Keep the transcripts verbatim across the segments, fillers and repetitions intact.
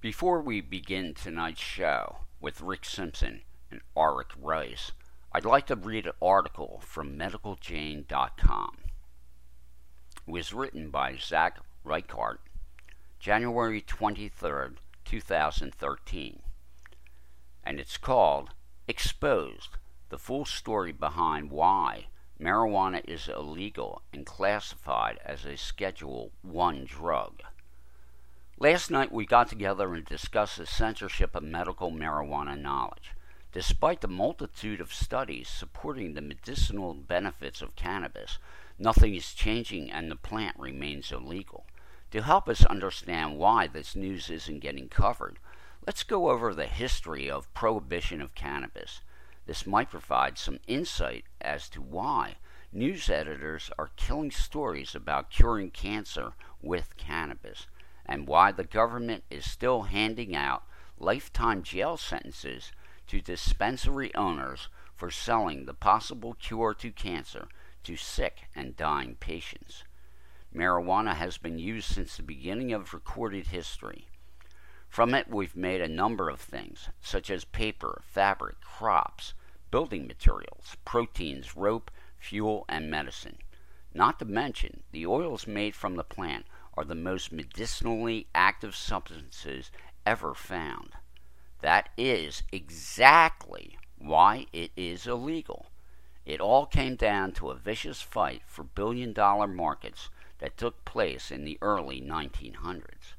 Before we begin tonight's show with Rick Simpson and Arik Rice, I'd like to read an article from medical jane dot com. It was written by Zach Reichart, January twenty-third, two thousand thirteen, and it's called Exposed, the full story behind why marijuana is illegal and classified as a Schedule one drug. Last night we got together and discussed the censorship of medical marijuana knowledge. Despite the multitude of studies supporting the medicinal benefits of cannabis, nothing is changing and the plant remains illegal. To help us understand why this news isn't getting covered, let's go over the history of prohibition of cannabis. This might provide some insight as to why news editors are killing stories about curing cancer with cannabis, and why the government is still handing out lifetime jail sentences to dispensary owners for selling the possible cure to cancer to sick and dying patients. Marijuana has been used since the beginning of recorded history. From it we've made a number of things, such as paper, fabric, crops, building materials, proteins, rope, fuel, and medicine. Not to mention, the oils made from the plant are the most medicinally active substances ever found. That is exactly why it is illegal. It all came down to a vicious fight for billion-dollar markets that took place in the early nineteen hundreds.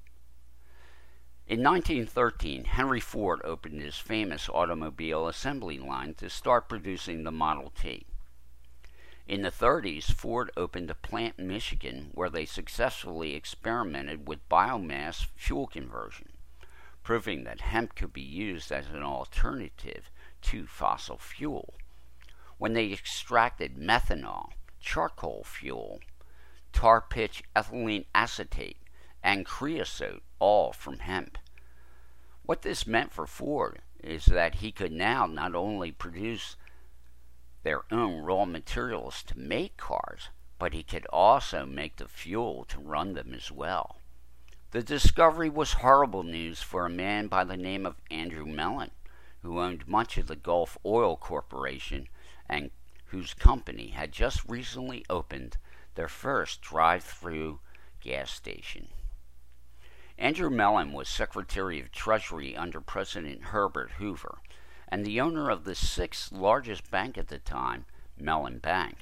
In nineteen thirteen, Henry Ford opened his famous automobile assembly line to start producing the Model T. In the thirties, Ford opened a plant in Michigan where they successfully experimented with biomass fuel conversion, proving that hemp could be used as an alternative to fossil fuel. When they extracted methanol, charcoal fuel, tar pitch ethylene acetate, and creosote, all from hemp. What this meant for Ford is that he could now not only produce their own raw materials to make cars, but he could also make the fuel to run them as well. The discovery was horrible news for a man by the name of Andrew Mellon, who owned much of the Gulf Oil Corporation and whose company had just recently opened their first drive-through gas station. Andrew Mellon was Secretary of Treasury under President Herbert Hoover, and the owner of the sixth largest bank at the time, Mellon Bank.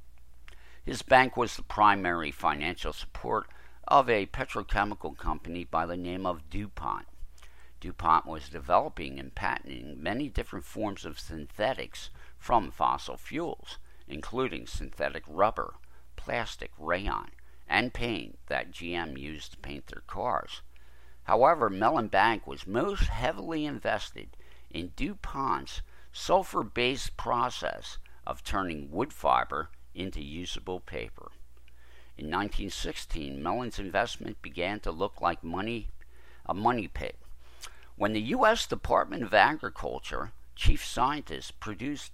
His bank was the primary financial support of a petrochemical company by the name of DuPont. DuPont was developing and patenting many different forms of synthetics from fossil fuels, including synthetic rubber, plastic, rayon, and paint that G M used to paint their cars. However, Mellon Bank was most heavily invested in DuPont's sulfur-based process of turning wood fiber into usable paper. In nineteen sixteen, Mellon's investment began to look like money, a money pit. When the U S Department of Agriculture chief scientist produced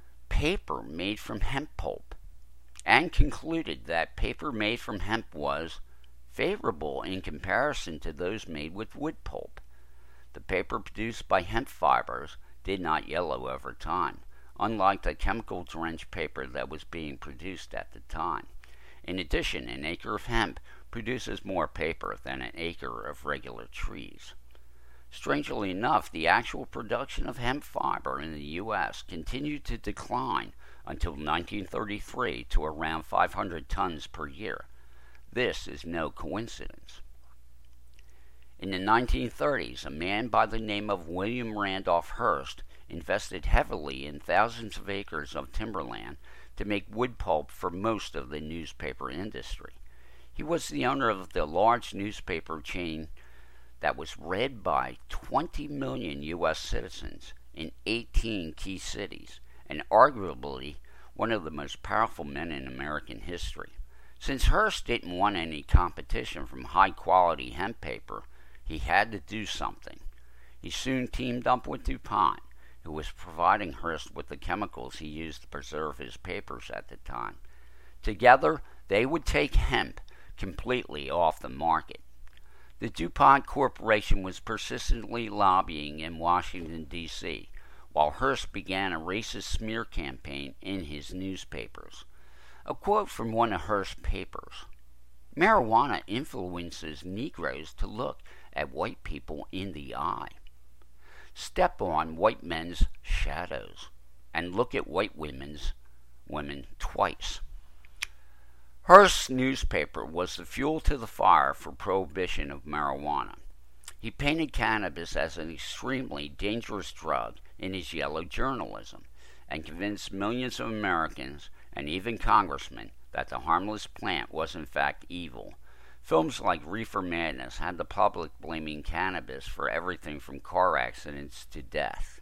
paper made from hemp pulp and concluded that paper made from hemp was favorable in comparison to those made with wood pulp. The paper produced by hemp fibers did not yellow over time, unlike the chemical-drenched paper that was being produced at the time. In addition, an acre of hemp produces more paper than an acre of regular trees. Strangely enough, the actual production of hemp fiber in the U S continued to decline until nineteen thirty-three to around five hundred tons per year. This is no coincidence. In the nineteen thirties, a man by the name of William Randolph Hearst invested heavily in thousands of acres of timberland to make wood pulp for most of the newspaper industry. He was the owner of the large newspaper chain that was read by twenty million U S citizens in eighteen key cities, and arguably one of the most powerful men in American history. Since Hearst didn't want any competition from high-quality hemp paper, he had to do something. He soon teamed up with DuPont, who was providing Hearst with the chemicals he used to preserve his papers at the time. Together, they would take hemp completely off the market. The DuPont Corporation was persistently lobbying in Washington, D C, while Hearst began a racist smear campaign in his newspapers. A quote from one of Hearst's papers: "Marijuana influences Negroes to look at white people in the eye. Step on white men's shadows and look at white women's women twice." Hearst's newspaper was the fuel to the fire for prohibition of marijuana. He painted cannabis as an extremely dangerous drug in his yellow journalism, and convinced millions of Americans and even congressmen that the harmless plant was in fact evil. Films like Reefer Madness had the public blaming cannabis for everything from car accidents to death.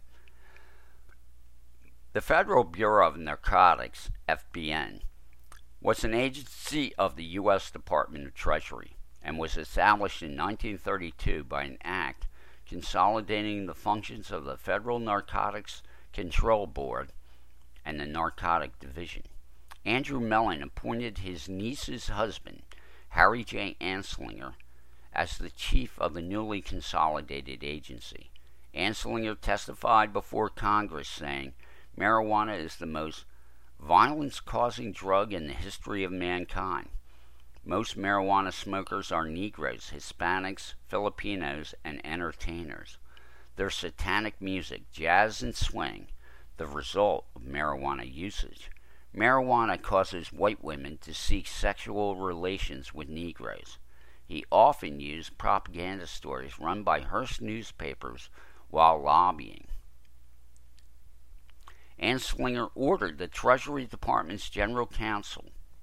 The Federal Bureau of Narcotics, F B N, was an agency of the U S Department of Treasury and was established in nineteen thirty-two by an act consolidating the functions of the Federal Narcotics Control Board and the Narcotic Division. Andrew Mellon appointed his niece's husband, Harry J. Anslinger, as the chief of the newly consolidated agency. Anslinger testified before Congress saying, "Marijuana is the most violence-causing drug in the history of mankind. Most marijuana smokers are Negroes, Hispanics, Filipinos, and entertainers. Their satanic music, jazz and swing, the result of marijuana usage. Marijuana causes white women to seek sexual relations with Negroes." He often used propaganda stories run by Hearst newspapers while lobbying. Anslinger ordered the Treasury Department's General Counsel,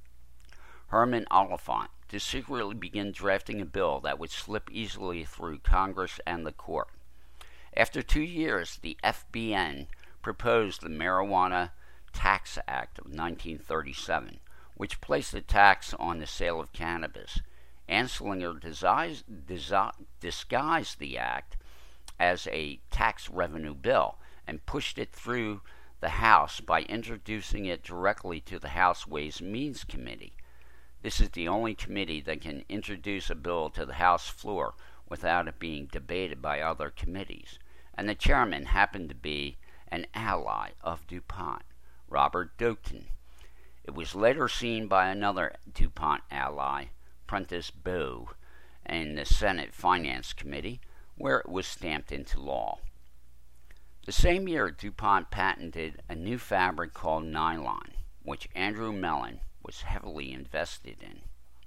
Herman Oliphant, to secretly begin drafting a bill that would slip easily through Congress and the court. After two years, the F B N proposed the Marijuana Tax Act of nineteen thirty-seven, which placed a tax on the sale of cannabis. Anslinger disguised, disguised the act as a tax revenue bill and pushed it through the House by introducing it directly to the House Ways and Means Committee. This is the only committee that can introduce a bill to the House floor without it being debated by other committees, and the chairman happened to be an ally of DuPont, Robert Doughton. It was later seen by another DuPont ally, Prentice Bowe, in the Senate Finance Committee, where it was stamped into law. The same year, DuPont patented a new fabric called nylon, which Andrew Mellon was heavily invested in.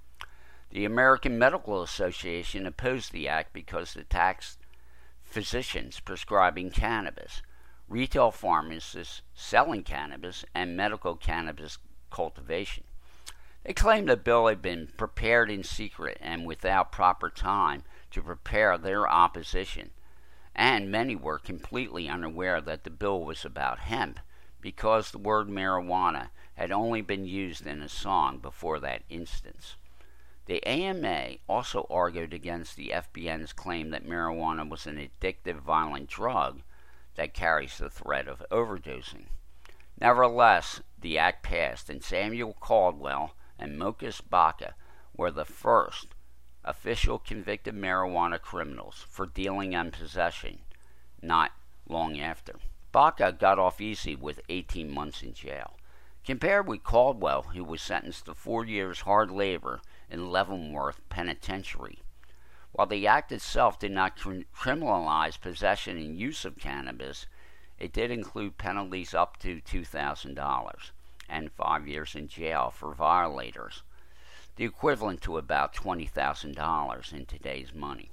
The American Medical Association opposed the act because it taxed physicians prescribing cannabis, retail pharmacists selling cannabis, and medical cannabis cultivation. They claimed the bill had been prepared in secret and without proper time to prepare their opposition, and many were completely unaware that the bill was about hemp because the word marijuana had only been used in a song before that instance. The A M A also argued against the F B N's claim that marijuana was an addictive, violent drug that carries the threat of overdosing. Nevertheless, the act passed, and Samuel Caldwell and Mokas Baca were the first official convicted marijuana criminals for dealing and possession, not long after. Baca got off easy with eighteen months in jail, compared with Caldwell, who was sentenced to four years hard labor in Leavenworth Penitentiary. While the act itself did not cr- criminalize possession and use of cannabis, it did include penalties up to two thousand dollars and five years in jail for violators, the equivalent to about twenty thousand dollars in today's money.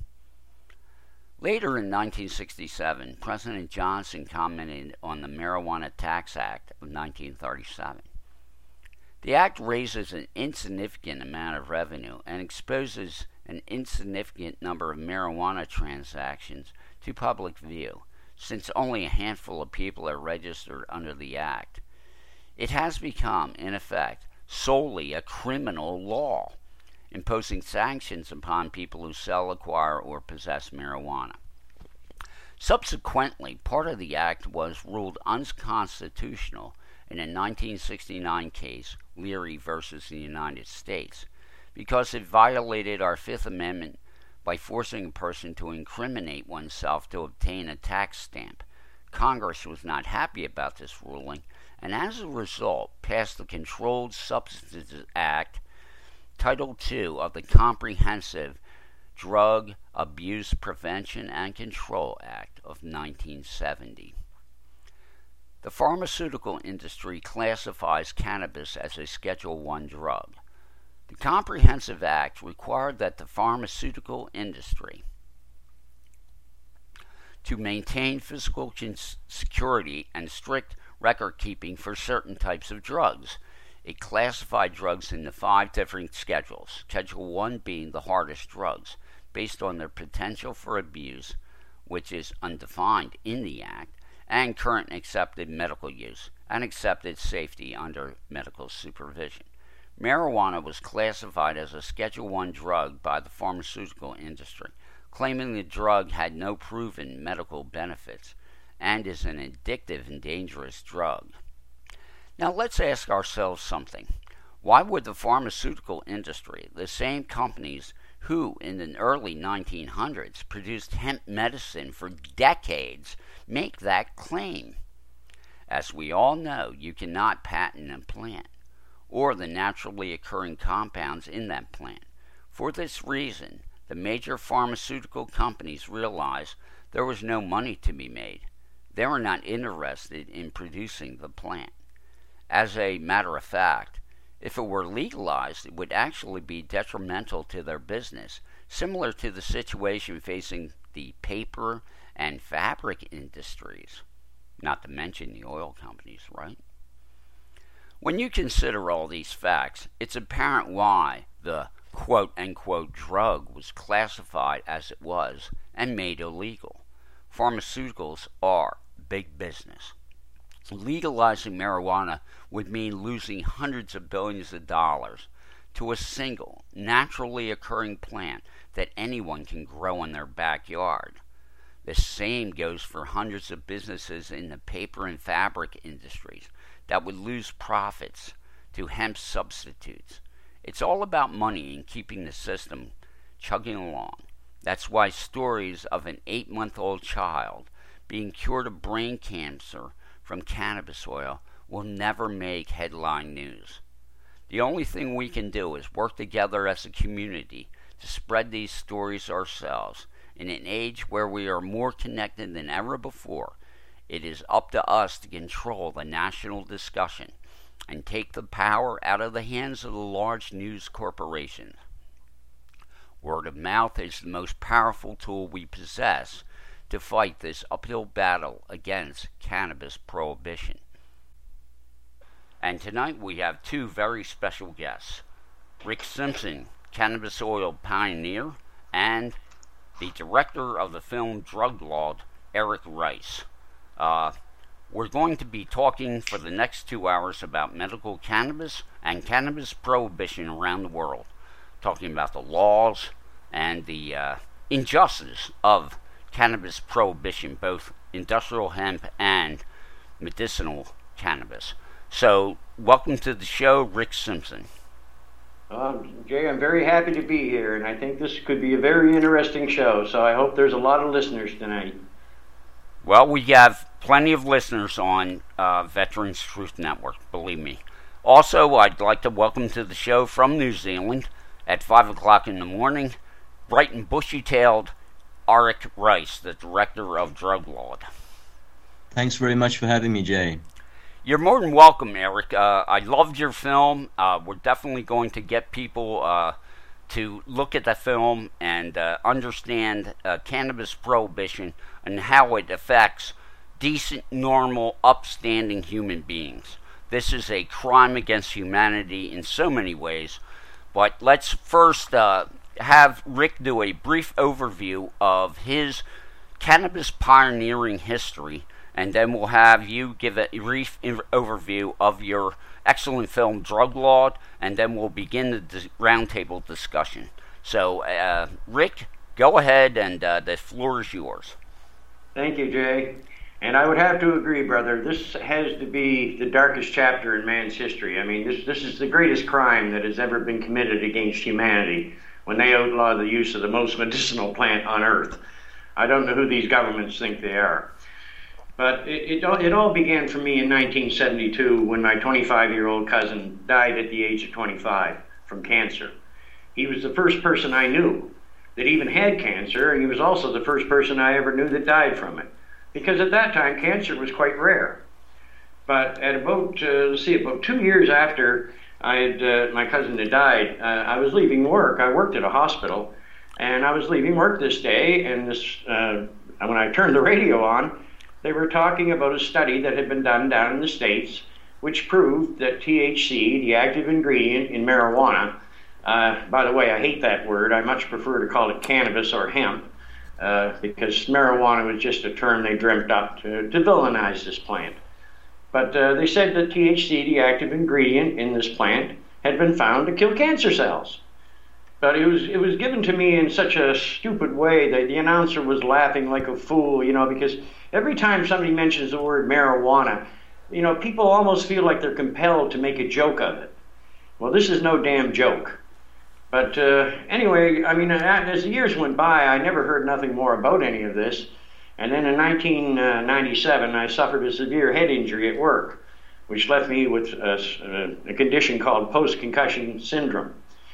Later in nineteen sixty-seven, President Johnson commented on the Marijuana Tax Act of nineteen thirty-seven. The act raises an insignificant amount of revenue and exposes an insignificant number of marijuana transactions to public view, since only a handful of people are registered under the act. It has become, in effect, solely a criminal law, imposing sanctions upon people who sell, acquire, or possess marijuana. Subsequently, part of the act was ruled unconstitutional in a nineteen sixty-nine case, Leary versus the United States, because it violated our Fifth Amendment by forcing a person to incriminate oneself to obtain a tax stamp. Congress was not happy about this ruling, and as a result passed the Controlled Substances Act, Title two of the Comprehensive Drug Abuse Prevention and Control Act of nineteen seventy. The pharmaceutical industry classifies cannabis as a Schedule one drug. The Comprehensive Act required that the pharmaceutical industry to maintain physical security and strict record keeping for certain types of drugs. It classified drugs into five different schedules, Schedule one being the hardest drugs, based on their potential for abuse, which is undefined in the Act, and current accepted medical use, and accepted safety under medical supervision. Marijuana was classified as a Schedule one drug by the pharmaceutical industry, claiming the drug had no proven medical benefits and is an addictive and dangerous drug. Now let's ask ourselves something. Why would the pharmaceutical industry, the same companies who in the early nineteen hundreds produced hemp medicine for decades, make that claim? As we all know, you cannot patent a plant or the naturally occurring compounds in that plant. For this reason, the major pharmaceutical companies realized there was no money to be made. They were not interested in producing the plant. As a matter of fact, if it were legalized, it would actually be detrimental to their business, similar to the situation facing the paper and fabric industries, not to mention the oil companies, right? When you consider all these facts, it's apparent why the quote-unquote drug was classified as it was and made illegal. Pharmaceuticals are big business. Legalizing marijuana would mean losing hundreds of billions of dollars to a single, naturally occurring plant that anyone can grow in their backyard. The same goes for hundreds of businesses in the paper and fabric industries that would lose profits to hemp substitutes. It's all about money and keeping the system chugging along. That's why stories of an eight-month-old child being cured of brain cancer from cannabis oil will never make headline news. The only thing we can do is work together as a community to spread these stories ourselves. In an age where we are more connected than ever before, it is up to us to control the national discussion and take the power out of the hands of the large news corporations. Word of mouth is the most powerful tool we possess to fight this uphill battle against cannabis prohibition. And tonight we have two very special guests, Rick Simpson, cannabis oil pioneer, and the director of the film Drug Lord, Eric Rice. Uh, we're going to be talking for the next two hours about medical cannabis and cannabis prohibition around the world, talking about the laws and the uh, injustice of cannabis prohibition, both industrial hemp and medicinal cannabis. So, welcome to the show, Rick Simpson. Um, Jay, I'm very happy to be here, and I think this could be a very interesting show, so I hope there's a lot of listeners tonight. Well, we have plenty of listeners on uh, Veterans Truth Network, believe me. Also, I'd like to welcome to the show from New Zealand at five o'clock in the morning, bright and bushy-tailed Eric Rice, the director of Drug Lord. Thanks very much for having me, Jay. You're more than welcome, Eric. Uh, I loved your film. Uh, we're definitely going to get people uh, to look at the film and uh, understand uh, cannabis prohibition and how it affects decent, normal, upstanding human beings. This is a crime against humanity in so many ways. But let's first uh, have Rick do a brief overview of his cannabis pioneering history, and then we'll have you give a brief overview of your excellent film, Drug Lord, and then we'll begin the dis- roundtable discussion. So, uh, Rick, go ahead, and uh, the floor is yours. Thank you, Jay. And I would have to agree, brother, this has to be the darkest chapter in man's history. I mean, this, this is the greatest crime that has ever been committed against humanity. when they outlaw the use of the most medicinal plant on earth. I don't know who these governments think they are. But it, it, it all began for me in nineteen seventy-two when my twenty-five-year-old cousin died at the age of twenty-five from cancer. He was the first person I knew that even had cancer, and he was also the first person I ever knew that died from it. Because at that time, cancer was quite rare. But at about, uh, let's see, about two years after I had, uh, my cousin had died, uh, I was leaving work. I worked at a hospital, and I was leaving work this day, and this, uh, when I turned the radio on, they were talking about a study that had been done down in the States, which proved that T H C, the active ingredient in marijuana, uh, by the way, I hate that word. I much prefer to call it cannabis or hemp, uh, because marijuana was just a term they dreamt up to, to villainize this plant. But uh, they said that T H C, the active ingredient in this plant, had been found to kill cancer cells. But it was it was given to me in such a stupid way that the announcer was laughing like a fool, you know, because every time somebody mentions the word marijuana, you know, people almost feel like they're compelled to make a joke of it. Well, this is no damn joke. But uh, anyway, I mean, as the years went by, I never heard nothing more about any of this. And then in nineteen ninety-seven, I suffered a severe head injury at work, which left me with a, a condition called post-concussion syndrome.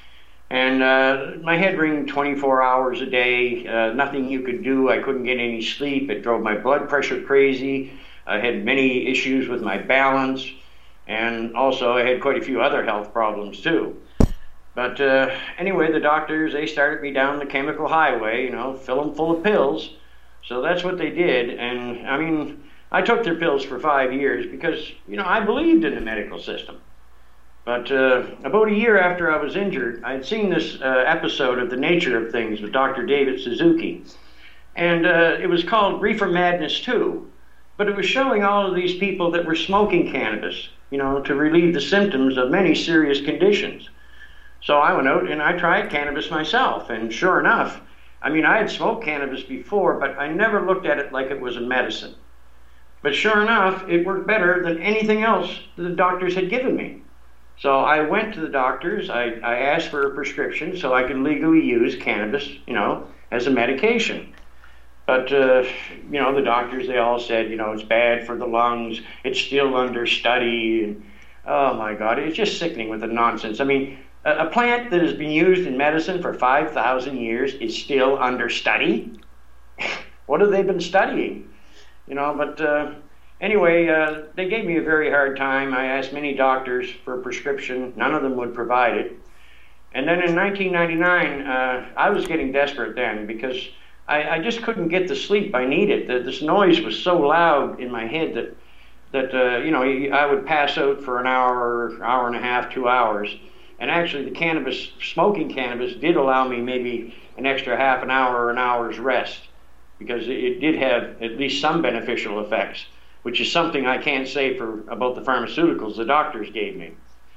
And uh, my head ringed twenty-four hours a day, uh, nothing you could do. I couldn't get any sleep. It drove my blood pressure crazy. I had many issues with my balance. And also I had quite a few other health problems too. But uh, anyway, the doctors, they started me down the chemical highway, you know, fill them full of pills. So that's what they did. And I mean, I took their pills for five years because, you know, I believed in the medical system. But uh, about a year after I was injured, I had seen this uh, episode of The Nature of Things with Doctor David Suzuki. And uh, it was called Reefer Madness two. But it was showing all of these people that were smoking cannabis, you know, to relieve the symptoms of many serious conditions. So I went out and I tried cannabis myself. And sure enough, I mean, I had smoked cannabis before, but I never looked at it like it was a medicine. But sure enough, it worked better than anything else that the doctors had given me. So I went to the doctors, I, I asked for a prescription so I could legally use cannabis, you know, as a medication. But, uh, you know, the doctors, they all said, you know, it's bad for the lungs, it's still under study, and oh my God, it's just sickening with the nonsense. I mean, a, a plant that has been used in medicine for five thousand years is still under study? What have they been studying? You know, but... Uh, Anyway, uh, they gave me a very hard time. I asked many doctors for a prescription. None of them would provide it. And then in nineteen ninety-nine, uh, I was getting desperate then because I, I just couldn't get the sleep I needed. The, this noise was so loud in my head that, that uh, you know, I would pass out for an hour, hour and a half, two hours. And actually, the cannabis, smoking cannabis did allow me maybe an extra half an hour or an hour's rest because it, it did have at least some beneficial effects, which is something I can't say for about the pharmaceuticals the doctors gave me.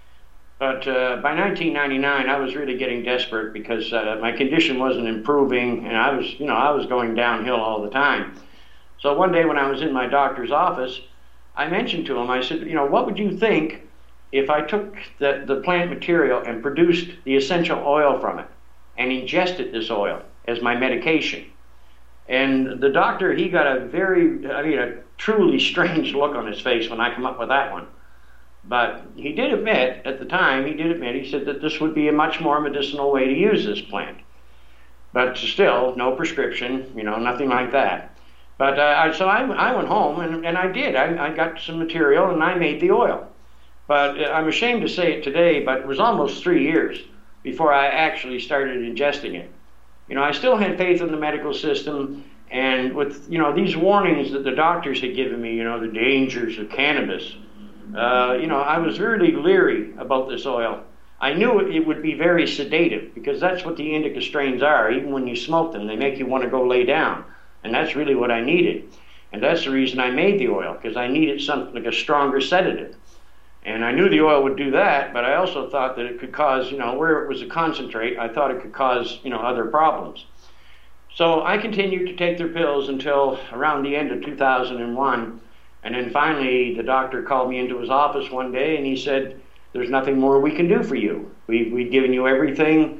But uh, by nineteen ninety-nine, I was really getting desperate because uh, my condition wasn't improving, and I was, you know, I was going downhill all the time. So one day when I was in my doctor's office, I mentioned to him, I said, you know, what would you think if I took the, the plant material and produced the essential oil from it and ingested this oil as my medication? And the doctor, he got a very, I mean, a truly strange look on his face when I come up with that one. But he did admit, at the time, he did admit, he said that this would be a much more medicinal way to use this plant. But still, no prescription, you know, nothing like that. But uh, I, so I, I went home, and, and I did. I, I got some material, and I made the oil. But uh, I'm ashamed to say it today, but it was almost three years before I actually started ingesting it. You know, I still had faith in the medical system, and with, you know, these warnings that the doctors had given me, you know, the dangers of cannabis, uh, you know, I was really leery about this oil. I knew it, it would be very sedative, because that's what the indica strains are. Even when you smoke them, they make you want to go lay down, and that's really what I needed. And that's the reason I made the oil, because I needed something like a stronger sedative. And I knew the oil would do that, but I also thought that it could cause, you know, where it was a concentrate, I thought it could cause, you know, other problems. So I continued to take their pills until around the end of two thousand one. And then finally, the doctor called me into his office one day and he said, there's nothing more we can do for you. We, we've given you everything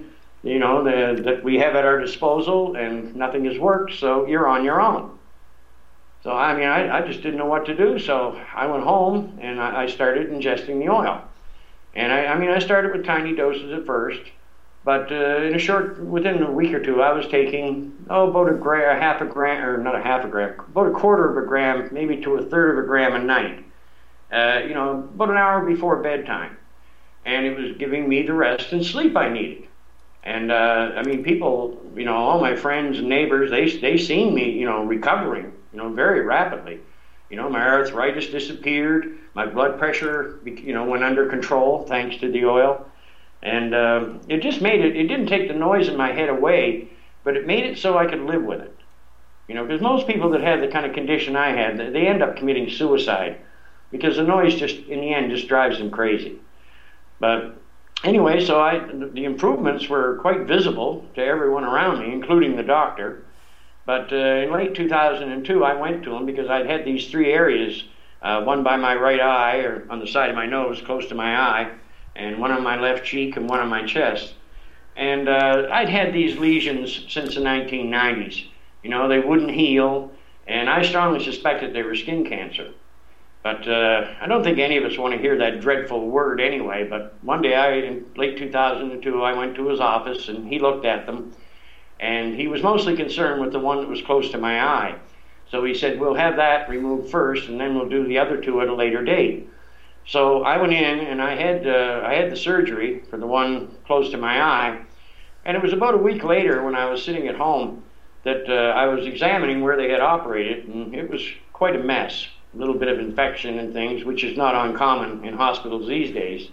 you know, the, that we have at our disposal, and nothing has worked, so you're on your own. So, I mean, I, I just didn't know what to do, so I went home and I, I started ingesting the oil. And I, I mean, I started with tiny doses at first, but uh, in a short, within a week or two, I was taking, oh, about a gram, a half a gram, or not a half a gram, about a quarter of a gram, maybe to a third of a gram a night, uh, you know, about an hour before bedtime. And it was giving me the rest and sleep I needed. And, uh, I mean, people, you know, all my friends and neighbors, they, they seen me, you know, recovering, you know, very rapidly. You know, my arthritis disappeared, my blood pressure, you know, went under control thanks to the oil. And uh, it just made it, it didn't take the noise in my head away, but it made it so I could live with it. You know, because most people that have the kind of condition I had, they end up committing suicide because the noise just, in the end, just drives them crazy. But anyway, so I, the improvements were quite visible to everyone around me, including the doctor. But uh, in late two thousand two, I went to him because I'd had these three areas, uh, one by my right eye, or on the side of my nose, close to my eye, and one on my left cheek and one on my chest. And uh, I'd had these lesions since the nineteen nineties. You know, they wouldn't heal, and I strongly suspected they were skin cancer. But uh, I don't think any of us want to hear that dreadful word anyway. But one day, I, in late two thousand two, I went to his office, and he looked at them. And he was mostly concerned with the one that was close to my eye. So he said, we'll have that removed first, and then we'll do the other two at a later date. So I went in, and I had, uh, I had the surgery for the one close to my eye. And it was about a week later when I was sitting at home that uh, I was examining where they had operated, and it was quite a mess. A little bit of infection and things, which is not uncommon in hospitals these days.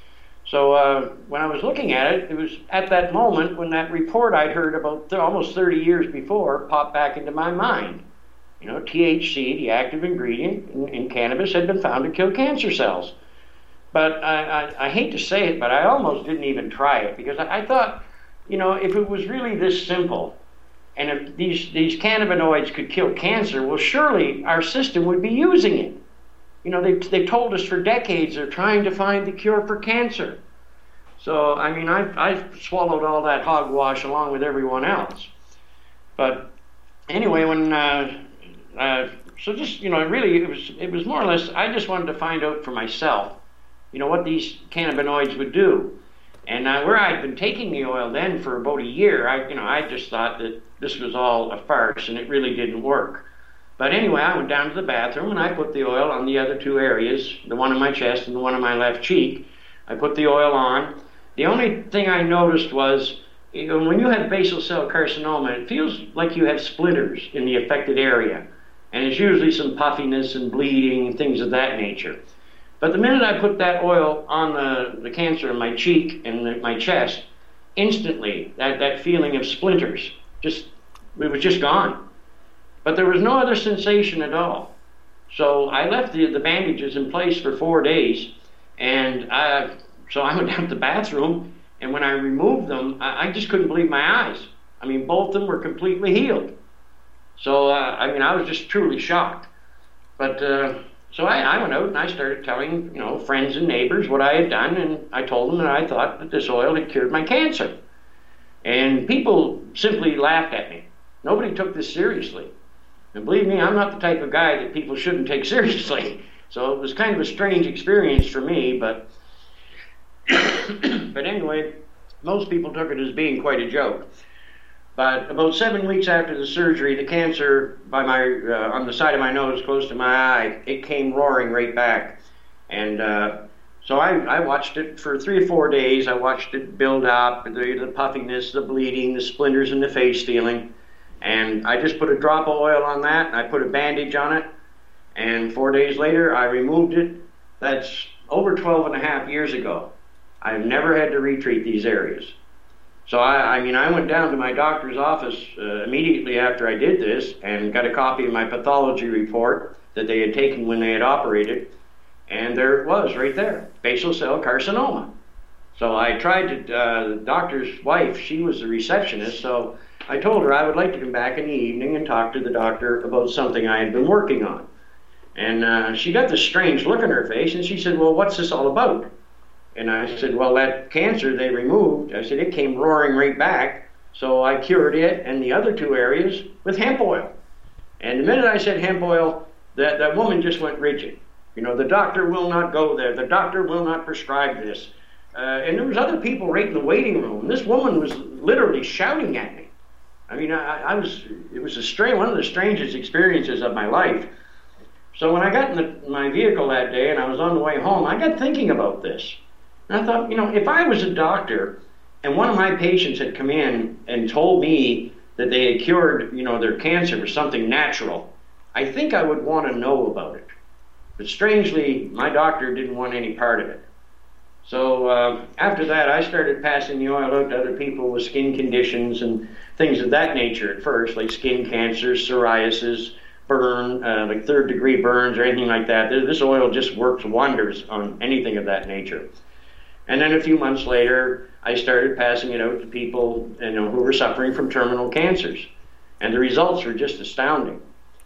So uh, when I was looking at it, it was at that moment when that report I'd heard about th- almost thirty years before popped back into my mind. You know, T H C, the active ingredient in, in cannabis, had been found to kill cancer cells. But I, I, I hate to say it, but I almost didn't even try it because I, I thought, you know, if it was really this simple, and if these, these cannabinoids could kill cancer, well, surely our system would be using it. You know, they they told us for decades they're trying to find the cure for cancer. So, I mean, I've, I've swallowed all that hogwash along with everyone else. But anyway, when, uh, uh, so just, you know, really, it was, it was more or less, I just wanted to find out for myself, you know, what these cannabinoids would do. And uh, where I'd been taking the oil then for about a year, I, you know, I just thought that this was all a farce and it really didn't work. But anyway, I went down to the bathroom and I put the oil on the other two areas, the one on my chest and the one on my left cheek. I put the oil on. The only thing I noticed was, you know, when you have basal cell carcinoma, it feels like you have splinters in the affected area. And it's usually some puffiness and bleeding and things of that nature. But the minute I put that oil on the, the cancer in my cheek and the, my chest, instantly that, that feeling of splinters, just it was just gone. But there was no other sensation at all. So I left the, the bandages in place for four days, and I, so I went down to the bathroom, and when I removed them, I, I just couldn't believe my eyes. I mean, both of them were completely healed. So, uh, I mean, I was just truly shocked. But, uh, so I, I went out and I started telling, you know, friends and neighbors what I had done, and I told them that I thought that this oil had cured my cancer. And people simply laughed at me. Nobody took this seriously. And believe me, I'm not the type of guy that people shouldn't take seriously. So it was kind of a strange experience for me, but but anyway, most people took it as being quite a joke. But about seven weeks after the surgery, the cancer by my uh, on the side of my nose, close to my eye, it came roaring right back. And uh, so I, I watched it for three or four days. I watched it build up, the, the puffiness, the bleeding, the splinters in the face feeling. And I just put a drop of oil on that, and I put a bandage on it, and four days later, I removed it. That's over twelve and a half years ago. I've never had to retreat these areas. So, I, I mean, I went down to my doctor's office uh, immediately after I did this and got a copy of my pathology report that they had taken when they had operated, and there it was right there, basal cell carcinoma. So I tried to, uh, the doctor's wife, she was the receptionist, so I told her I would like to come back in the evening and talk to the doctor about something I had been working on. And uh, she got this strange look on her face, and she said, well, what's this all about? And I said, well, that cancer they removed, I said, it came roaring right back. So I cured it and the other two areas with hemp oil. And the minute I said hemp oil, that, that woman just went rigid. You know, the doctor will not go there. The doctor will not prescribe this. Uh, and there was other people right in the waiting room. And this woman was literally shouting at me. I mean, I, I was, it was a strange, one of the strangest experiences of my life. So when I got in the, my vehicle that day and I was on the way home, I got thinking about this. And I thought, you know, if I was a doctor and one of my patients had come in and told me that they had cured, you know, their cancer with something natural, I think I would want to know about it. But strangely, my doctor didn't want any part of it. So uh, after that, I started passing the oil out to other people with skin conditions and things of that nature at first, like skin cancers, psoriasis, burn, uh, like third degree burns or anything like that. This oil just works wonders on anything of that nature. And then a few months later, I started passing it out to people, you know, who were suffering from terminal cancers. And the results were just astounding.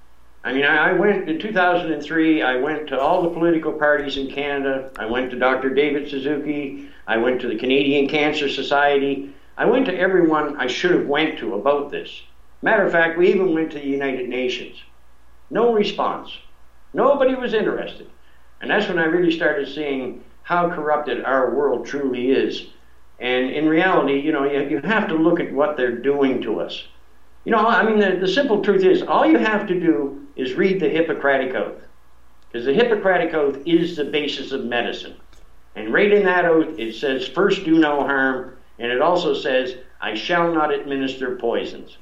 I mean, I went, in two thousand three, I went to all the political parties in Canada. I went to Doctor David Suzuki. I went to the Canadian Cancer Society. I went to everyone I should have went to about this. Matter of fact, we even went to the United Nations. No response. Nobody was interested. And that's when I really started seeing how corrupted our world truly is. And in reality, you know, you, you have to look at what they're doing to us. You know, I mean, the, the simple truth is, all you have to do is read the Hippocratic Oath. Because the Hippocratic Oath is the basis of medicine. And right in that oath, it says, first do no harm, and it also says, I shall not administer poisons.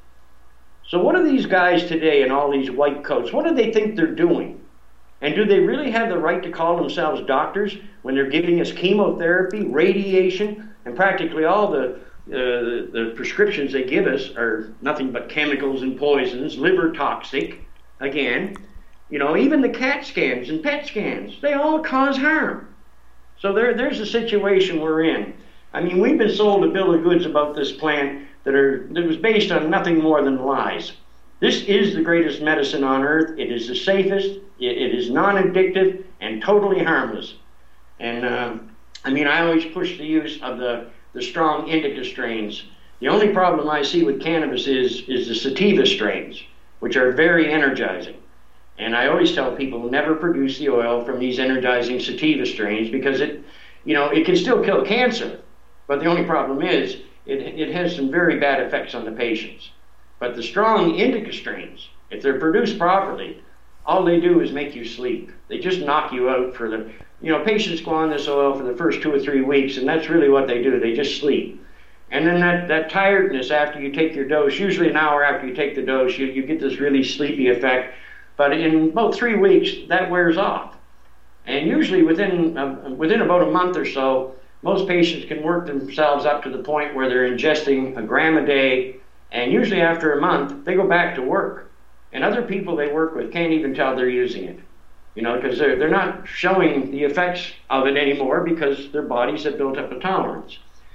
So what are these guys today in all these white coats, what do they think they're doing? And do they really have the right to call themselves doctors when they're giving us chemotherapy, radiation, and practically all the, uh, the prescriptions they give us are nothing but chemicals and poisons, liver toxic, again. You know, even the CAT scans and PET scans, they all cause harm. So there, there's a situation we're in. I mean, we've been sold a bill of goods about this plant that, are, that was based on nothing more than lies. This is the greatest medicine on earth. It is the safest, it, it is non-addictive, and totally harmless. And, uh, I mean, I always push the use of the, the strong indica strains. The only problem I see with cannabis is, is the sativa strains, which are very energizing. And I always tell people never produce the oil from these energizing sativa strains because it, you know, it can still kill cancer. But the only problem is it, it has some very bad effects on the patients. But the strong indica strains, if they're produced properly, all they do is make you sleep. They just knock you out for the, you know, patients go on this oil for the first two or three weeks, and that's really what they do. They just sleep. And then that, that tiredness after you take your dose, usually an hour after you take the dose, you, you get this really sleepy effect. But in about three weeks, that wears off. And usually within, uh, within about a month or so, most patients can work themselves up to the point where they're ingesting a gram a day. And usually after a month, they go back to work. And other people they work with can't even tell they're using it. You know, because they're, they're not showing the effects of it anymore because their bodies have built up a tolerance.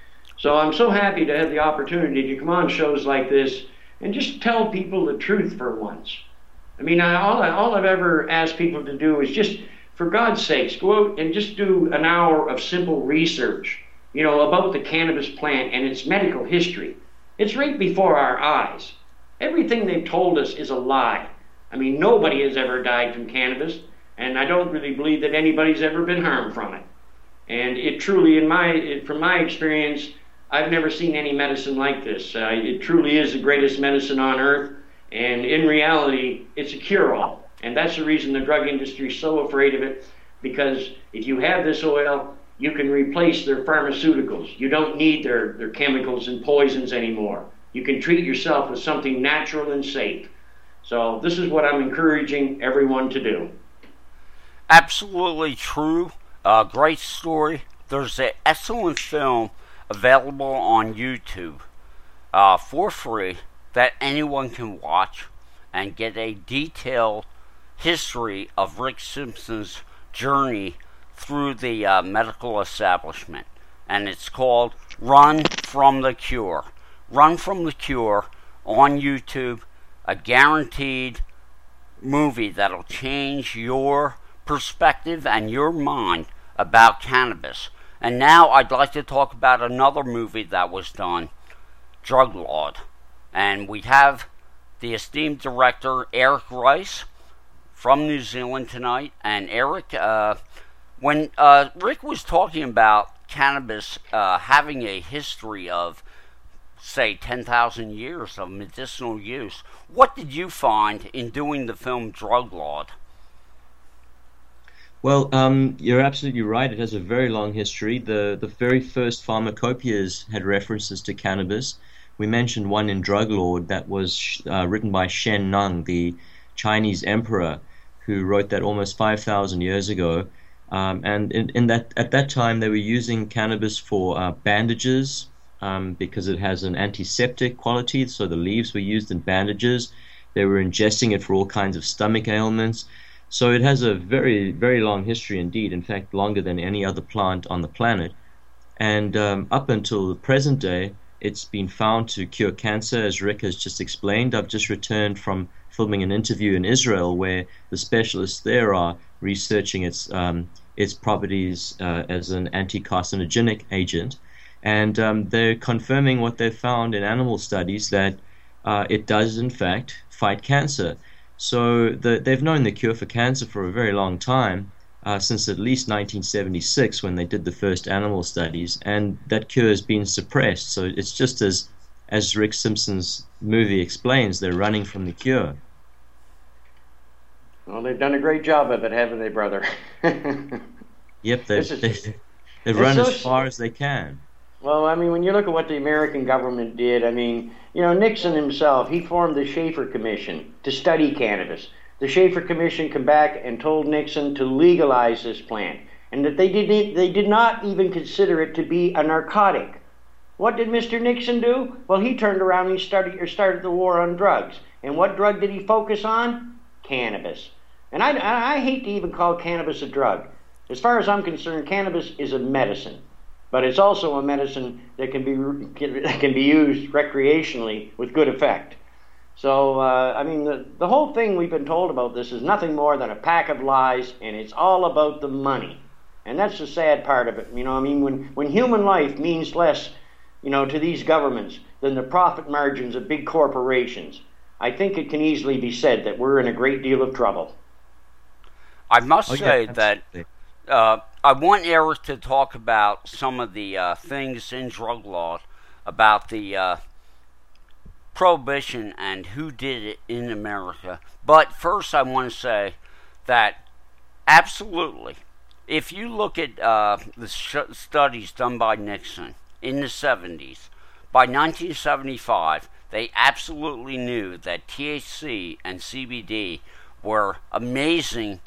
So I'm so happy to have the opportunity to come on shows like this and just tell people the truth for once. I mean, I, all, I, all I've ever asked people to do is just, for God's sakes, go out and just do an hour of simple research, you know, about the cannabis plant and its medical history. It's right before our eyes. Everything they've told us is a lie. I mean, nobody has ever died from cannabis, and I don't really believe that anybody's ever been harmed from it. And it truly, in my, it, from my experience, I've never seen any medicine like this. Uh, it truly is the greatest medicine on earth, and in reality, it's a cure-all. And that's the reason the drug industry is so afraid of it, because if you have this oil, you can replace their pharmaceuticals. You don't need their, their chemicals and poisons anymore. You can treat yourself with something natural and safe. So this is what I'm encouraging everyone to do. Absolutely true. Uh, great story. There's an excellent film available on YouTube uh, for free that anyone can watch and get a detailed history of Rick Simpson's journey through the uh, medical establishment. And it's called Run from the Cure. Run from the Cure on YouTube. A guaranteed movie that'll change your perspective and your mind about cannabis. And now I'd like to talk about another movie that was done, Drug Lord. And we have the esteemed director Eric Rice from New Zealand tonight. And Eric, uh, when uh, Rick was talking about cannabis uh, having a history of, say, ten thousand years of medicinal use, what did you find in doing the film Drug Lord? Well, um, you're absolutely right. It has a very long history. The the very first pharmacopoeias had references to cannabis. We mentioned one in Drug Lord that was uh, written by Shen Nung, the Chinese emperor, who wrote that almost five thousand years ago. Um, and in, in that at that time, they were using cannabis for uh, bandages um, because it has an antiseptic quality. So the leaves were used in bandages. They were ingesting it for all kinds of stomach ailments. So it has a very, very long history indeed, in fact, longer than any other plant on the planet. And um, up until the present day, it's been found to cure cancer, as Rick has just explained. I've just returned from filming an interview in Israel where the specialists there are researching its, um, its properties uh, as an anti-carcinogenic agent. And um, they're confirming what they've found in animal studies, that uh, it does, in fact, fight cancer. So the, they've known the cure for cancer for a very long time, uh, since at least nineteen seventy-six when they did the first animal studies, and that cure has been suppressed. So it's just as, as Rick Simpson's movie explains, they're running from the cure. Well, they've done a great job of it, haven't they, brother? Yep, they've, is, they've, they've run so as far as they can. Well, I mean, when you look at what the American government did, I mean, you know, Nixon himself, he formed the Schaefer Commission to study cannabis. The Schaefer Commission came back and told Nixon to legalize this plant, and that they did, they did not even consider it to be a narcotic. What did Mister Nixon do? Well, he turned around and he started, or started the war on drugs. And what drug did he focus on? Cannabis. And I, I hate to even call cannabis a drug. As far as I'm concerned, cannabis is a medicine. But it's also a medicine that can be that can be used recreationally with good effect. So, uh, I mean, the, the whole thing we've been told about this is nothing more than a pack of lies, and it's all about the money. And that's the sad part of it. You know, I mean, when, when human life means less, you know, to these governments than the profit margins of big corporations, I think it can easily be said that we're in a great deal of trouble. I must oh, say yeah, that uh, I want Eric to talk about some of the uh, things in drug law about the uh, prohibition and who did it in America. But first I want to say that absolutely, if you look at uh, the sh- studies done by Nixon in the seventies, by nineteen seventy-five, they absolutely knew that T H C and C B D were amazing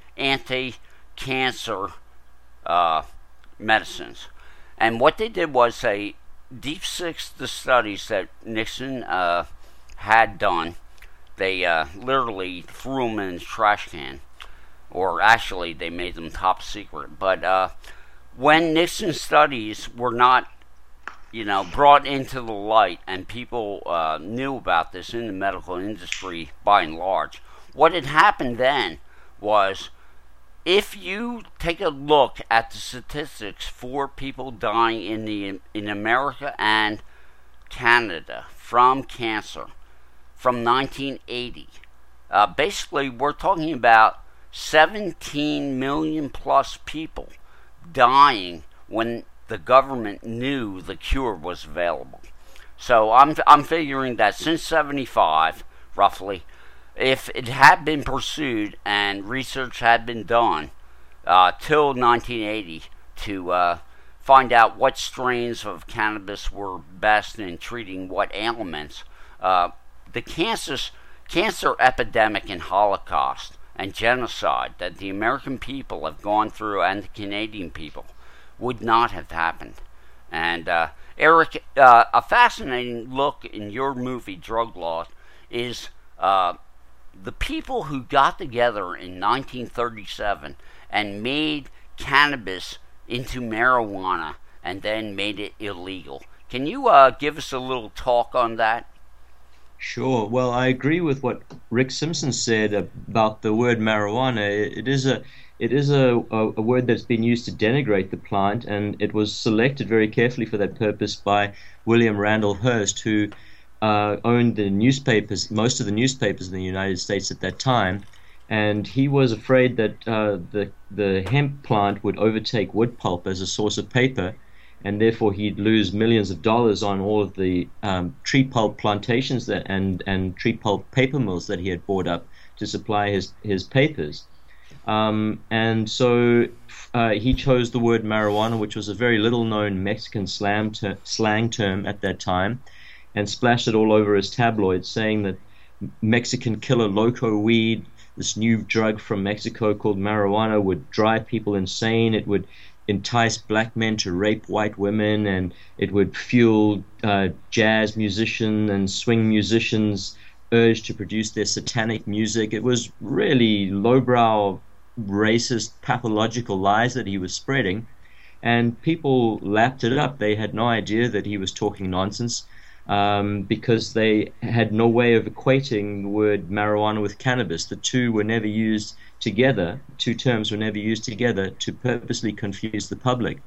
anti-cancer uh, medicines. And what they did was they deep sixed the studies that Nixon uh, had done. They uh, literally threw them in the trash can. Or actually, they made them top secret. But uh, when Nixon's studies were not, you know, brought into the light and people uh, knew about this in the medical industry by and large, what had happened then was, if you take a look at the statistics for people dying in the in America and Canada from cancer from nineteen eighty, uh, basically we're talking about seventeen million plus people dying when the government knew the cure was available. So I'm I'm figuring that since seventy-five, roughly, if it had been pursued and research had been done uh, till nineteen eighty to uh, find out what strains of cannabis were best in treating what ailments, uh, the cancers, cancer epidemic and Holocaust and genocide that the American people have gone through and the Canadian people would not have happened. And uh, Eric, uh, a fascinating look in your movie Drug Law is uh, the people who got together in nineteen thirty-seven and made cannabis into marijuana and then made it illegal. Can you uh, give us a little talk on that? Sure. Well, I agree with what Rick Simpson said about the word marijuana. It is a it is a, a, a word that's been used to denigrate the plant, and it was selected very carefully for that purpose by William Randall Hearst, who uh, owned the newspapers, most of the newspapers in the United States at that time, and he was afraid that uh, the the hemp plant would overtake wood pulp as a source of paper, and therefore he'd lose millions of dollars on all of the um, tree pulp plantations that and and tree pulp paper mills that he had bought up to supply his his papers. Um, and so uh, he chose the word marijuana, which was a very little-known Mexican slang, ter- slang term at that time, and splashed it all over his tabloids, saying that Mexican killer loco weed, this new drug from Mexico called marijuana, would drive people insane. It would entice black men to rape white women, and it would fuel uh, jazz musicians and swing musicians' urge to produce their satanic music. It was really lowbrow, racist, pathological lies that he was spreading, and people lapped it up. They had no idea that he was talking nonsense, um, because they had no way of equating the word marijuana with cannabis. The two were never used together, two terms were never used together to purposely confuse the public.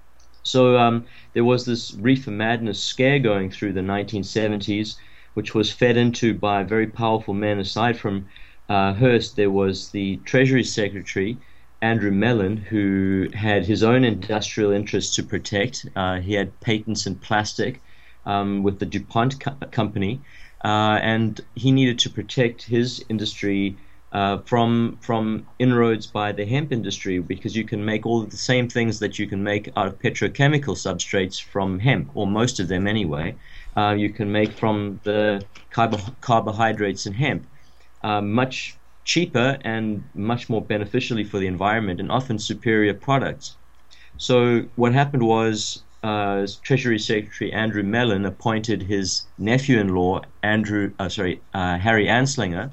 So um, there was this reefer madness scare going through the nineteen seventies, which was fed into by very powerful men. Aside from uh, Hearst, there was the Treasury Secretary, Andrew Mellon, who had his own industrial interests to protect. Uh, he had patents in plastic um, with the DuPont co- company, uh, and he needed to protect his industry uh, from from inroads by the hemp industry, because you can make all of the same things that you can make out of petrochemical substrates from hemp, or most of them anyway. Uh, you can make from the carbo- carbohydrates in hemp, uh, much cheaper and much more beneficially for the environment, and often superior products. So what happened was uh, Treasury Secretary Andrew Mellon appointed his nephew-in-law, Andrew, uh, sorry, uh, Harry Anslinger,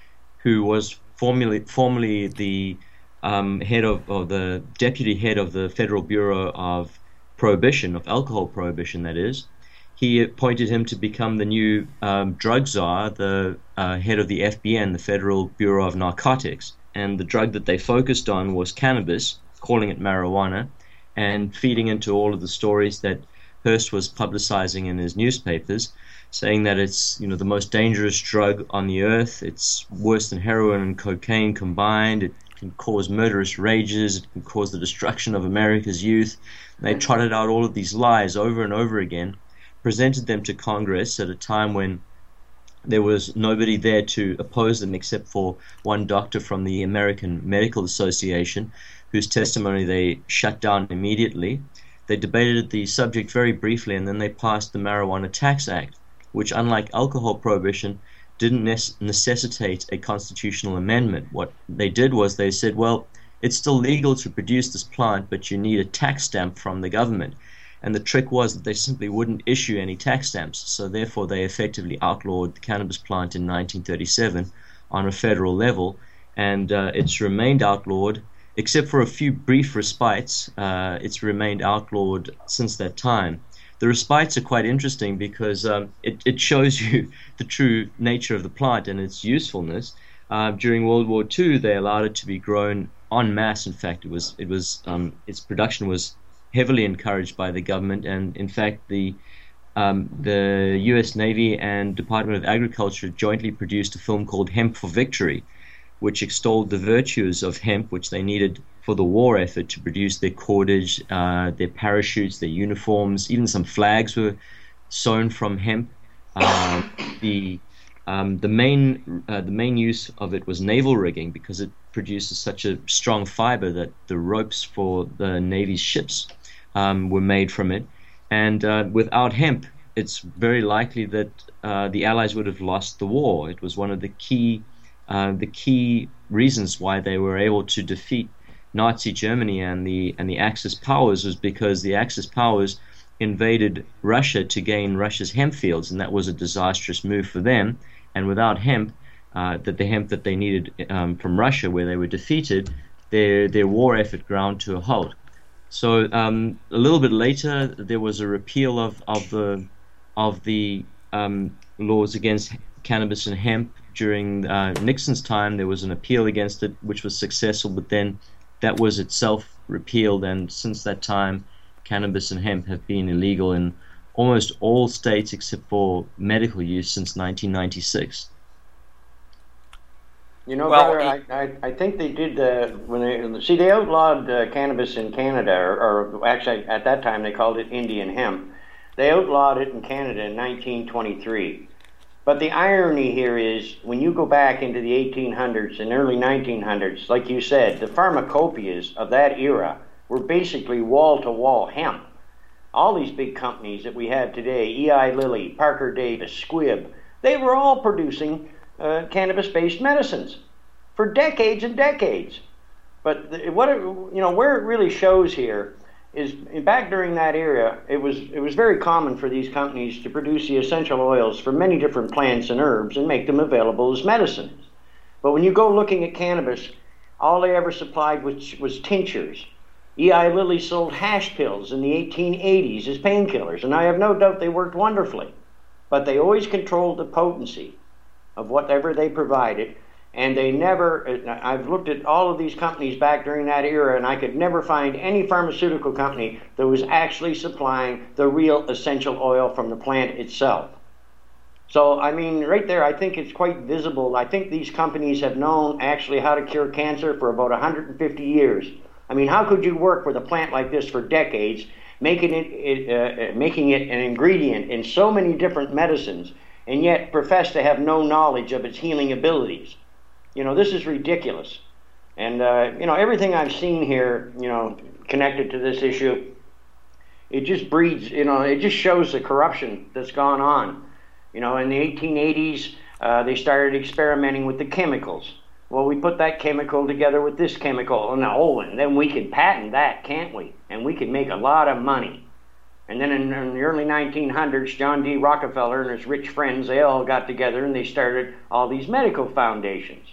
who was formerly formerly the um, head of, or the deputy head of the Federal Bureau of Prohibition, of alcohol prohibition, that is. He appointed him to become the new um, drug czar, the uh, head of the F B N, the Federal Bureau of Narcotics. And the drug that they focused on was cannabis, calling it marijuana, and feeding into all of the stories that Hearst was publicizing in his newspapers, saying that it's, you know, the most dangerous drug on the earth. It's worse than heroin and cocaine combined. It can cause murderous rages. It can cause the destruction of America's youth. They trotted out all of these lies over and over again, presented them to Congress at a time when there was nobody there to oppose them except for one doctor from the American Medical Association, whose testimony they shut down immediately. They debated the subject very briefly, and then they passed the Marijuana Tax Act, which, unlike alcohol prohibition, didn't necessitate a constitutional amendment. What they did was they said, well, it's still legal to produce this plant, but you need a tax stamp from the government. And the trick was that they simply wouldn't issue any tax stamps, so therefore they effectively outlawed the cannabis plant in nineteen thirty-seven on a federal level, and uh, it's remained outlawed, except for a few brief respites. Uh, it's remained outlawed since that time. The respites are quite interesting because um, it, it shows you the true nature of the plant and its usefulness. Uh, during World War Two, they allowed it to be grown en masse. In fact, it was it was um, its production was heavily encouraged by the government, and in fact the um, the U S Navy and Department of Agriculture jointly produced a film called Hemp for Victory, which extolled the virtues of hemp, which they needed for the war effort to produce their cordage, uh, their parachutes, their uniforms. Even some flags were sewn from hemp. Uh, the um, the main uh, the main use of it was naval rigging, because it produces such a strong fiber that the ropes for the Navy's ships um, were made from it. And uh, without hemp, it's very likely that uh, the Allies would have lost the war. It was one of the key uh, the key reasons why they were able to defeat Nazi Germany and the and the Axis powers, was because the Axis powers invaded Russia to gain Russia's hemp fields, and that was a disastrous move for them. And without hemp, uh, that the hemp that they needed um, from Russia, where they were defeated, their their war effort ground to a halt. So um, a little bit later, there was a repeal of of the of the um, laws against cannabis and hemp. During uh, Nixon's time, there was an appeal against it, which was successful, but then that was itself repealed, and since that time, cannabis and hemp have been illegal in almost all states except for medical use since nineteen ninety-six. You know, well, brother, it, I, I, I think they did, uh, when they, see, they outlawed uh, cannabis in Canada, or, or actually at that time they called it Indian hemp. They outlawed it in Canada in nineteen twenty-three. But the irony here is, when you go back into the eighteen hundreds and early nineteen hundreds, like you said, the pharmacopoeias of that era were basically wall-to-wall hemp. All these big companies that we have today, Eli Lilly, Parker Davis, Squibb, they were all producing uh, cannabis-based medicines for decades and decades. But the, what it, you know, where it really shows here is, back during that era, it was it was very common for these companies to produce the essential oils for many different plants and herbs and make them available as medicines. But when you go looking at cannabis, all they ever supplied was, was tinctures. Eli Lilly sold hash pills in the eighteen eighties as painkillers, and I have no doubt they worked wonderfully. But they always controlled the potency of whatever they provided, and they never, I've looked at all of these companies back during that era, and I could never find any pharmaceutical company that was actually supplying the real essential oil from the plant itself. So, I mean, right there, I think it's quite visible. I think these companies have known actually how to cure cancer for about one hundred fifty years. I mean, how could you work with a plant like this for decades, making it, it, uh, making it an ingredient in so many different medicines, and yet profess to have no knowledge of its healing abilities? You know, this is ridiculous. And, uh, you know, everything I've seen here, you know, connected to this issue, it just breeds, you know, it just shows the corruption that's gone on. You know, in the eighteen eighties, uh, they started experimenting with the chemicals. Well, we put that chemical together with this chemical, and oh, and then we can patent that, can't we? And we can make a lot of money. And then in, in the early nineteen hundreds, John D. Rockefeller and his rich friends, they all got together and they started all these medical foundations.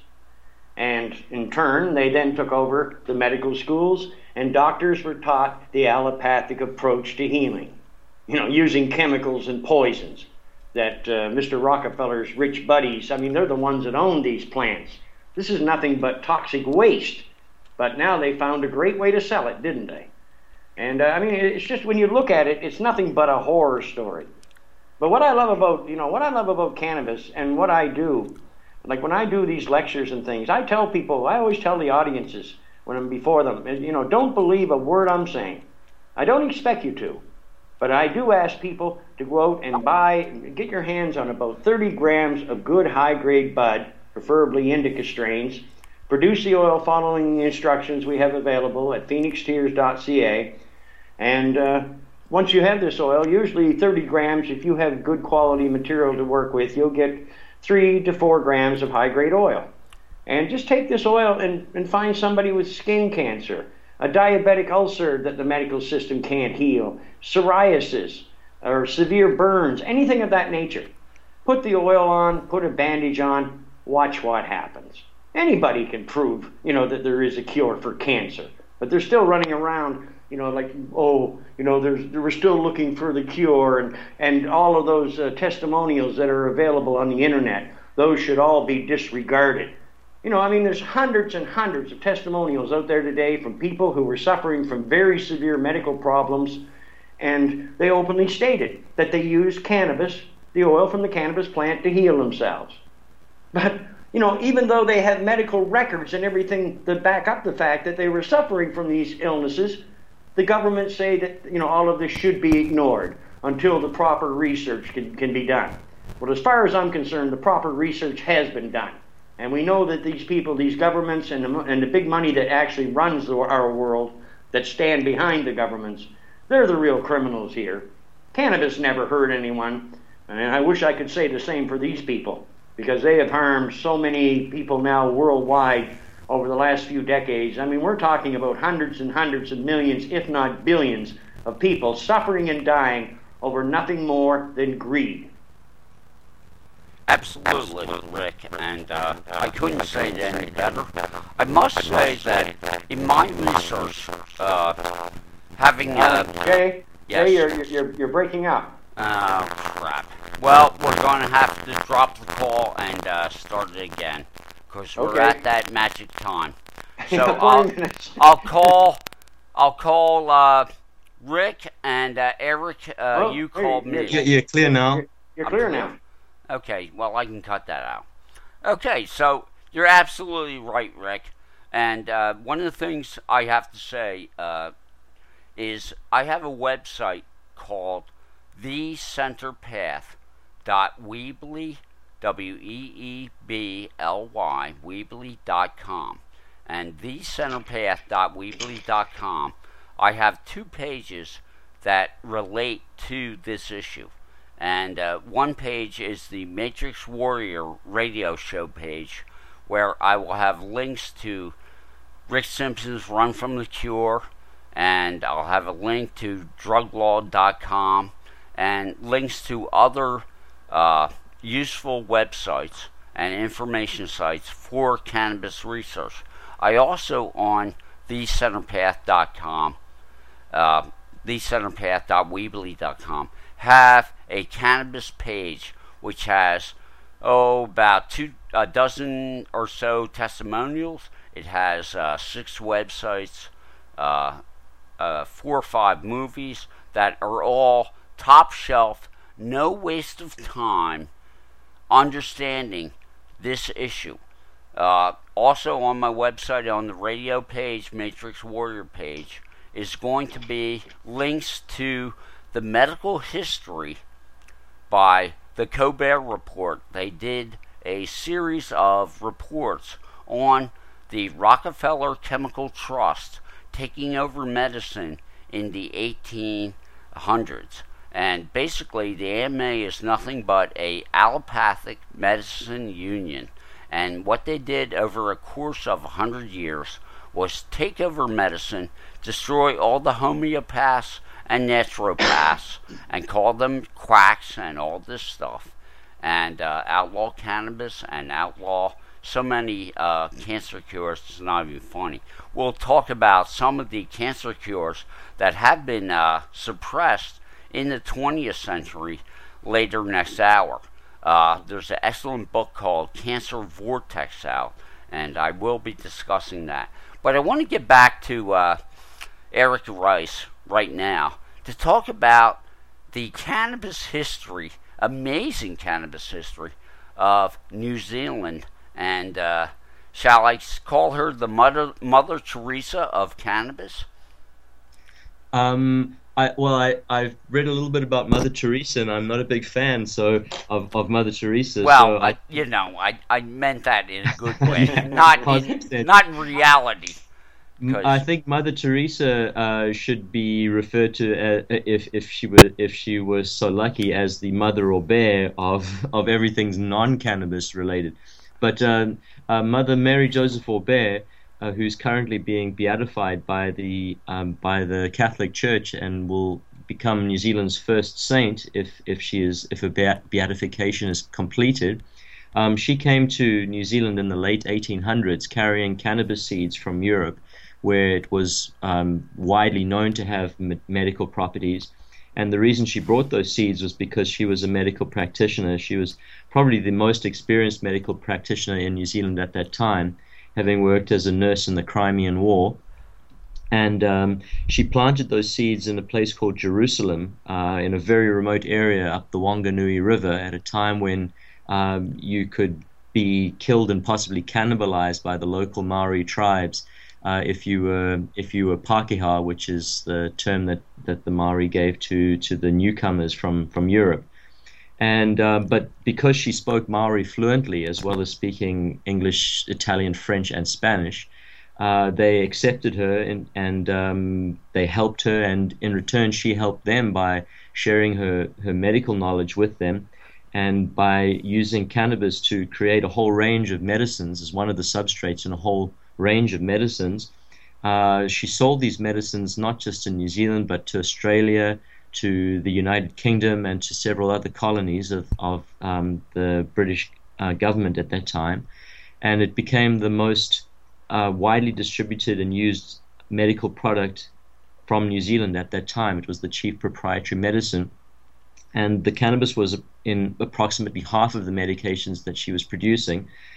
And in turn, they then took over the medical schools, and doctors were taught the allopathic approach to healing, you know, using chemicals and poisons that uh, Mister Rockefeller's rich buddies, I mean, they're the ones that own these plants. This is nothing but toxic waste. But now they found a great way to sell it, didn't they? And uh, I mean, it's just, when you look at it, it's nothing but a horror story. But what I love about, you know, what I love about cannabis and what I do, like when I do these lectures and things, I tell people, I always tell the audiences when I'm before them, you know, don't believe a word I'm saying. I don't expect you to. But I do ask people to go out and buy, get your hands on about thirty grams of good high-grade bud, preferably indica strains. Produce the oil following the instructions we have available at phoenix tears dot c a. And uh, once you have this oil, usually thirty grams, if you have good quality material to work with, you'll get three to four grams of high-grade oil. And just take this oil and, and find somebody with skin cancer, a diabetic ulcer that the medical system can't heal, psoriasis, or severe burns, anything of that nature. Put the oil on, put a bandage on, watch what happens. Anybody can prove, you know, that there is a cure for cancer, but they're still running around, you know, like, oh, you know, there's, we're still looking for the cure, and, and all of those uh, testimonials that are available on the internet, those should all be disregarded. You know, I mean, there's hundreds and hundreds of testimonials out there today from people who were suffering from very severe medical problems, and they openly stated that they used cannabis, the oil from the cannabis plant, to heal themselves. But, you know, even though they have medical records and everything that back up the fact that they were suffering from these illnesses, the government say that, you know, all of this should be ignored until the proper research can, can be done. Well, as far as I'm concerned, the proper research has been done. And we know that these people, these governments, and the, and the big money that actually runs the, our world, that stand behind the governments, they're the real criminals here. Cannabis never hurt anyone, and I wish I could say the same for these people, because they have harmed so many people now worldwide over the last few decades. I mean, we're talking about hundreds and hundreds of millions, if not billions, of people suffering and dying over nothing more than greed. Absolutely, Rick, and uh, I couldn't say it any better. I must say that in my research, uh, having uh, Jay, yes. Jay, you're, you're you're breaking up. Oh crap! Well, we're gonna have to drop the call and uh, start it again because we're Okay. at that magic time. So Yeah, I'll, forty minutes. I'll call, I'll call uh, Rick and uh, Eric. Uh, Oh, you hey, called you're- me. Yeah, you're clear now. You're, you're I'm clear clear. now. Okay, well, I can cut that out. Okay, so you're absolutely right, Rick. And uh, one of the things I have to say uh, is I have a website called the center path dot weebly, W E E B L Y, weebly dot com. And the center path dot weebly dot com, I have two pages that relate to this issue. And uh, one page is the Matrix Warrior radio show page, where I will have links to Rick Simpson's Run from the Cure, and I'll have a link to drug law dot com, and links to other uh, useful websites and information sites for cannabis research. I also, on the center path dot com, uh, the center path dot weebly dot com, have a cannabis page which has, oh, about two, a dozen or so testimonials. It has uh, six websites, uh, uh, four or five movies that are all top shelf, no waste of time understanding this issue. Uh, also on my website, on the radio page, Matrix Warrior page, is going to be links to the medical history by the Colbert Report. They did a series of reports on the Rockefeller Chemical Trust taking over medicine in the eighteen hundreds. And basically, the A M A is nothing but a allopathic medicine union. And what they did over a course of one hundred years was take over medicine, destroy all the homeopaths and naturopaths, and call them quacks and all this stuff, and uh, outlaw cannabis and outlaw so many uh, cancer cures. It's not even funny. We'll talk about some of the cancer cures that have been uh, suppressed in the twentieth century later next hour. Uh, there's an excellent book called Cancer Vortex out, and I will be discussing that. But I want to get back to uh, Eric Rice right now to talk about the cannabis history, amazing cannabis history of New Zealand. And uh, shall I call her the Mother, Mother Teresa of cannabis? Um, I, well, I, I've read a little bit about Mother Teresa, and I'm not a big fan so of, of Mother Teresa. Well, so I, I, you know, I, I meant that in a good way, not in, not in reality. I think Mother Teresa uh, should be referred to uh, if if she were if she was so lucky as the mother or bear of of everything's non-cannabis related. But uh, uh, Mother Mary Joseph Aubert, uh, who's currently being beatified by the um, by the Catholic Church and will become New Zealand's first saint if if she is if her beatification is completed. Um, she came to New Zealand in the late eighteen hundreds carrying cannabis seeds from Europe, where it was um, widely known to have me- medical properties. And the reason she brought those seeds was because she was a medical practitioner. She was probably the most experienced medical practitioner in New Zealand at that time, having worked as a nurse in the Crimean War. And um, she planted those seeds in a place called Jerusalem, uh, in a very remote area up the Wanganui River, at a time when um, you could be killed and possibly cannibalized by the local Maori tribes. Uh, if you were if you were Pakeha, which is the term that, that the Maori gave to, to the newcomers from, from Europe. And uh, but because she spoke Maori fluently, as well as speaking English, Italian, French, and Spanish, uh, they accepted her and, and um, they helped her, and in return she helped them by sharing her, her medical knowledge with them, and by using cannabis to create a whole range of medicines as one of the substrates in a whole range of medicines. Uh, she sold these medicines not just in New Zealand, but to Australia, to the United Kingdom, and to several other colonies of, of um, the British uh, government at that time. And it became the most uh, widely distributed and used medical product from New Zealand at that time. It was the chief proprietary medicine. And the cannabis was in approximately half of the medications that she was producing.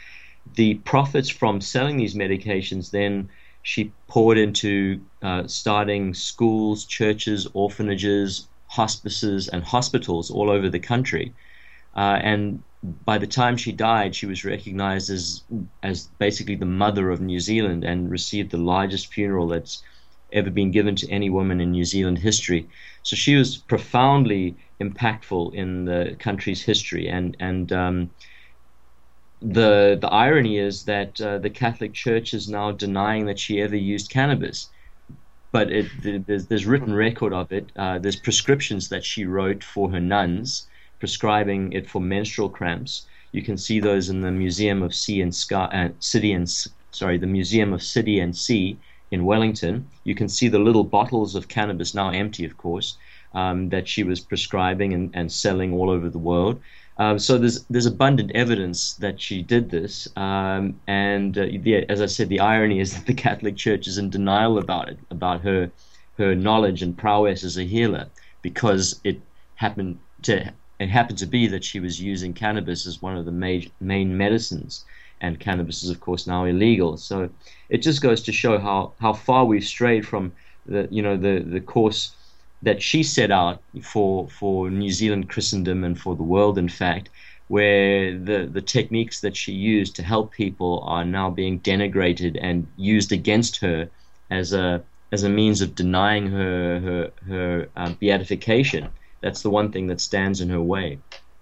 the profits from selling these medications, then she poured into uh, starting schools, churches, orphanages, hospices, and hospitals all over the country. Uh, and by the time she died, she was recognized as as basically the mother of New Zealand and received the largest funeral that's ever been given to any woman in New Zealand history. So she was profoundly impactful in the country's history. And and um, the the irony is that uh, the Catholic Church is now denying that she ever used cannabis. But it, there's, there's written record of it. Uh, there's prescriptions that she wrote for her nuns, prescribing it for menstrual cramps. You can see those in the Museum of Sea and Sky, uh, City and sorry, the Museum of City and Sea in Wellington. You can see the little bottles of cannabis, now empty, of course, um, that she was prescribing and, and selling all over the world. Um, so there's there's abundant evidence that she did this, um, and uh, the, as I said, the irony is that the Catholic Church is in denial about it, about her her knowledge and prowess as a healer, because it happened to it happened to be that she was using cannabis as one of the major, main medicines, and cannabis is of course now illegal. So it just goes to show how, how far we've strayed from the you know the the course that she set out for for New Zealand Christendom and for the world, in fact, where the, the techniques that she used to help people are now being denigrated and used against her as a as a means of denying her her her uh, beatification. That's the one thing that stands in her way.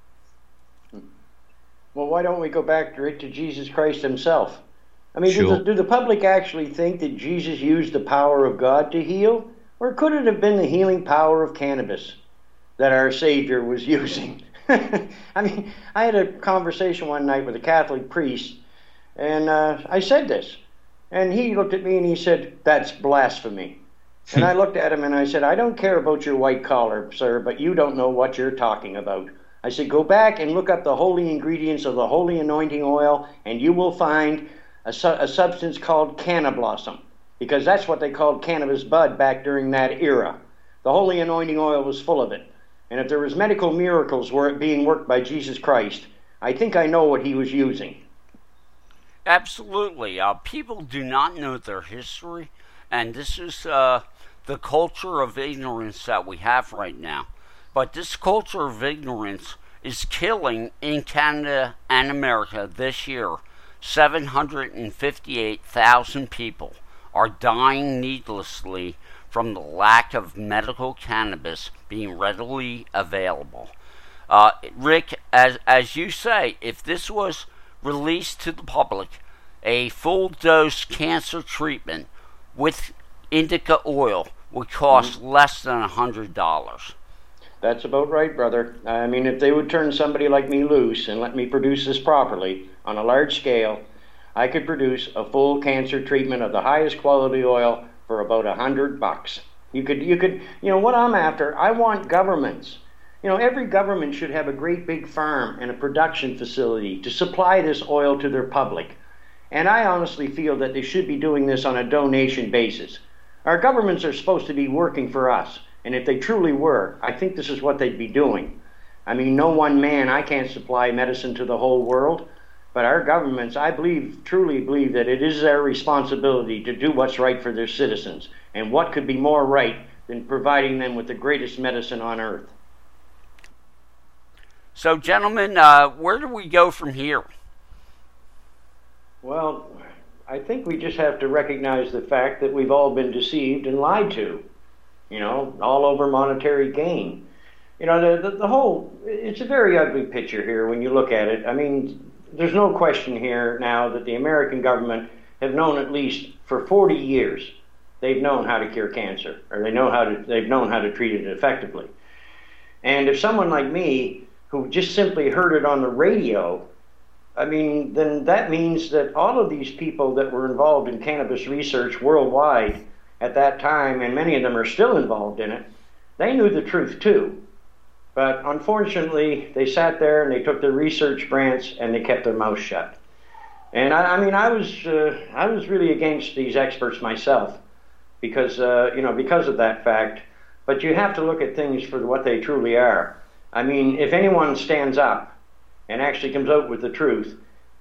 Well, why don't we go back to, to Jesus Christ himself? I mean, Sure. do, the, do the public actually think that Jesus used the power of God to heal? Or could it have been the healing power of cannabis that our Savior was using? I mean, I had a conversation one night with a Catholic priest, and uh, I said this. And he looked at me and he said, "That's blasphemy." And I looked at him and I said, "I don't care about your white collar, sir, but you don't know what you're talking about." I said, "Go back and look up the holy ingredients of the holy anointing oil, and you will find a, su a substance called canna blossom. Because that's what they called cannabis bud back during that era. The holy anointing oil was full of it. And if there was medical miracles were it being worked by Jesus Christ, I think I know what he was using." Absolutely. Uh, people do not know their history, and this is uh, the culture of ignorance that we have right now. But this culture of ignorance is killing in Canada and America this year seven hundred fifty-eight thousand people are dying needlessly from the lack of medical cannabis being readily available. Uh, Rick, as, as you say, if this was released to the public, a full dose cancer treatment with indica oil would cost mm-hmm. less than one hundred dollars. That's about right, brother. I mean, if they would turn somebody like me loose and let me produce this properly on a large scale, I could produce a full cancer treatment of the highest quality oil for about a hundred bucks. You could, you could, you know, what I'm after, I want governments. You know, every government should have a great big farm and a production facility to supply this oil to their public. And I honestly feel that they should be doing this on a donation basis. Our governments are supposed to be working for us. And if they truly were, I think this is what they'd be doing. I mean, no one man, I can't supply medicine to the whole world. But our governments, I believe, truly believe that it is their responsibility to do what's right for their citizens. And what could be more right than providing them with the greatest medicine on earth? So, gentlemen, uh, where do we go from here? Well, I think we just have to recognize the fact that we've all been deceived and lied to. You know, all over monetary gain. You know, the, the, the whole, it's a very ugly picture here when you look at it. I mean, there's no question here now that the American government have known at least for forty years, they've known how to cure cancer, or they know how to, they've known how to treat it effectively. And if someone like me, who just simply heard it on the radio, I mean, then that means that all of these people that were involved in cannabis research worldwide at that time, and many of them are still involved in it, they knew the truth too. But unfortunately, they sat there and they took their research grants and they kept their mouth shut. And I, I mean, I was uh, I was really against these experts myself, because uh, you know because of that fact. But you have to look at things for what they truly are. I mean, if anyone stands up and actually comes out with the truth,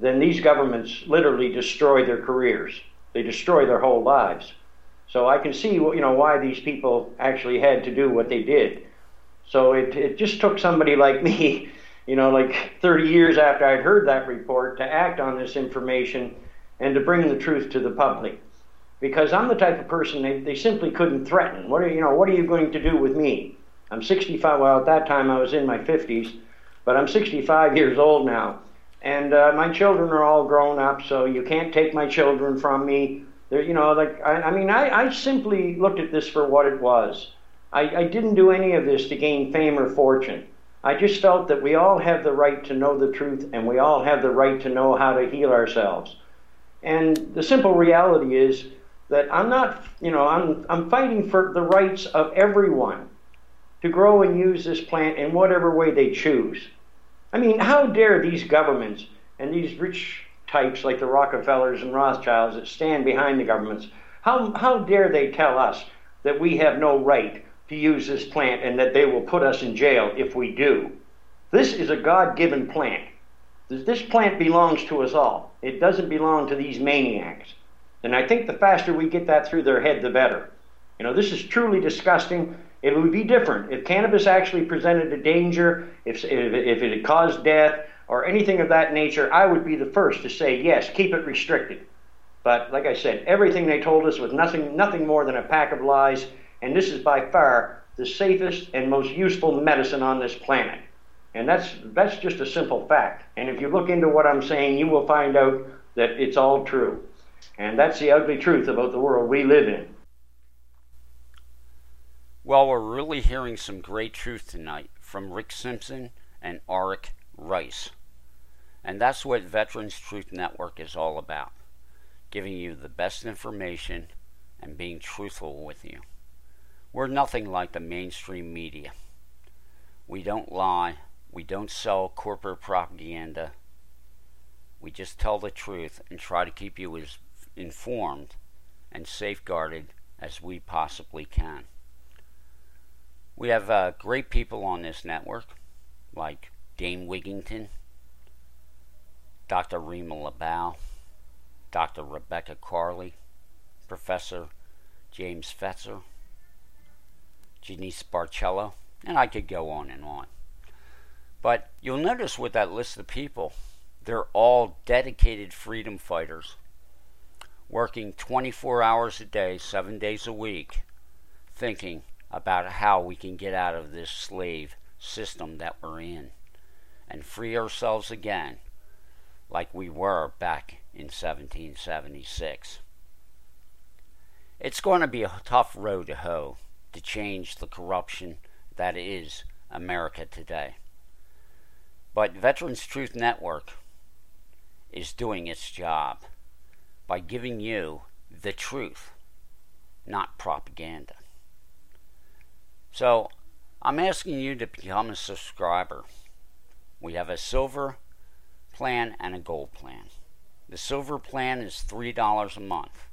then these governments literally destroy their careers. They destroy their whole lives. So I can see, you know, why these people actually had to do what they did. So it, it just took somebody like me, you know, like thirty years after I'd heard that report, to act on this information and to bring the truth to the public. Because I'm the type of person they, they simply couldn't threaten. What are, you know, what are you going to do with me? I'm sixty-five, well, at that time I was in my fifties, but I'm sixty-five years old now. And uh, my children are all grown up, so you can't take my children from me. They're, you know, like, I, I mean, I, I simply looked at this for what it was. I, I didn't do any of this to gain fame or fortune. I just felt that we all have the right to know the truth, and we all have the right to know how to heal ourselves. And the simple reality is that I'm not, you know, I'm, I'm fighting for the rights of everyone to grow and use this plant in whatever way they choose. I mean, how dare these governments and these rich types like the Rockefellers and Rothschilds that stand behind the governments, how, how dare they tell us that we have no right to use this plant and that they will put us in jail if we do? This is a God-given plant. This plant belongs to us all. It doesn't belong to these maniacs. And I think the faster we get that through their head, the better. You know, this is truly disgusting. It would be different if cannabis actually presented a danger, if, if, if it had caused death, or anything of that nature. I would be the first to say, yes, keep it restricted. But like I said, everything they told us was nothing, nothing more than a pack of lies, and this is by far the safest and most useful medicine on this planet. And that's, that's just a simple fact. And if you look into what I'm saying, you will find out that it's all true. And that's the ugly truth about the world we live in. Well, we're really hearing some great truth tonight from Rick Simpson and Auric Rice. And that's what Veterans Truth Network is all about. Giving you the best information and being truthful with you. We're nothing like the mainstream media. We don't lie. We don't sell corporate propaganda. We just tell the truth and try to keep you as informed and safeguarded as we possibly can. We have uh, great people on this network, like Dane Wigington, Doctor Rima LaBelle, Doctor Rebecca Carley, Professor James Fetzer, Janice Barcello, and I could go on and on. But you'll notice with that list of people, they're all dedicated freedom fighters, working twenty-four hours a day, seven days a week, thinking about how we can get out of this slave system that we're in and free ourselves again like we were back in seventeen seventy-six. It's going to be a tough road to hoe to change the corruption that is America today. But Veterans Truth Network is doing its job by giving you the truth, not propaganda. So, I'm asking you to become a subscriber. We have a silver plan and a gold plan. The silver plan is three dollars a month.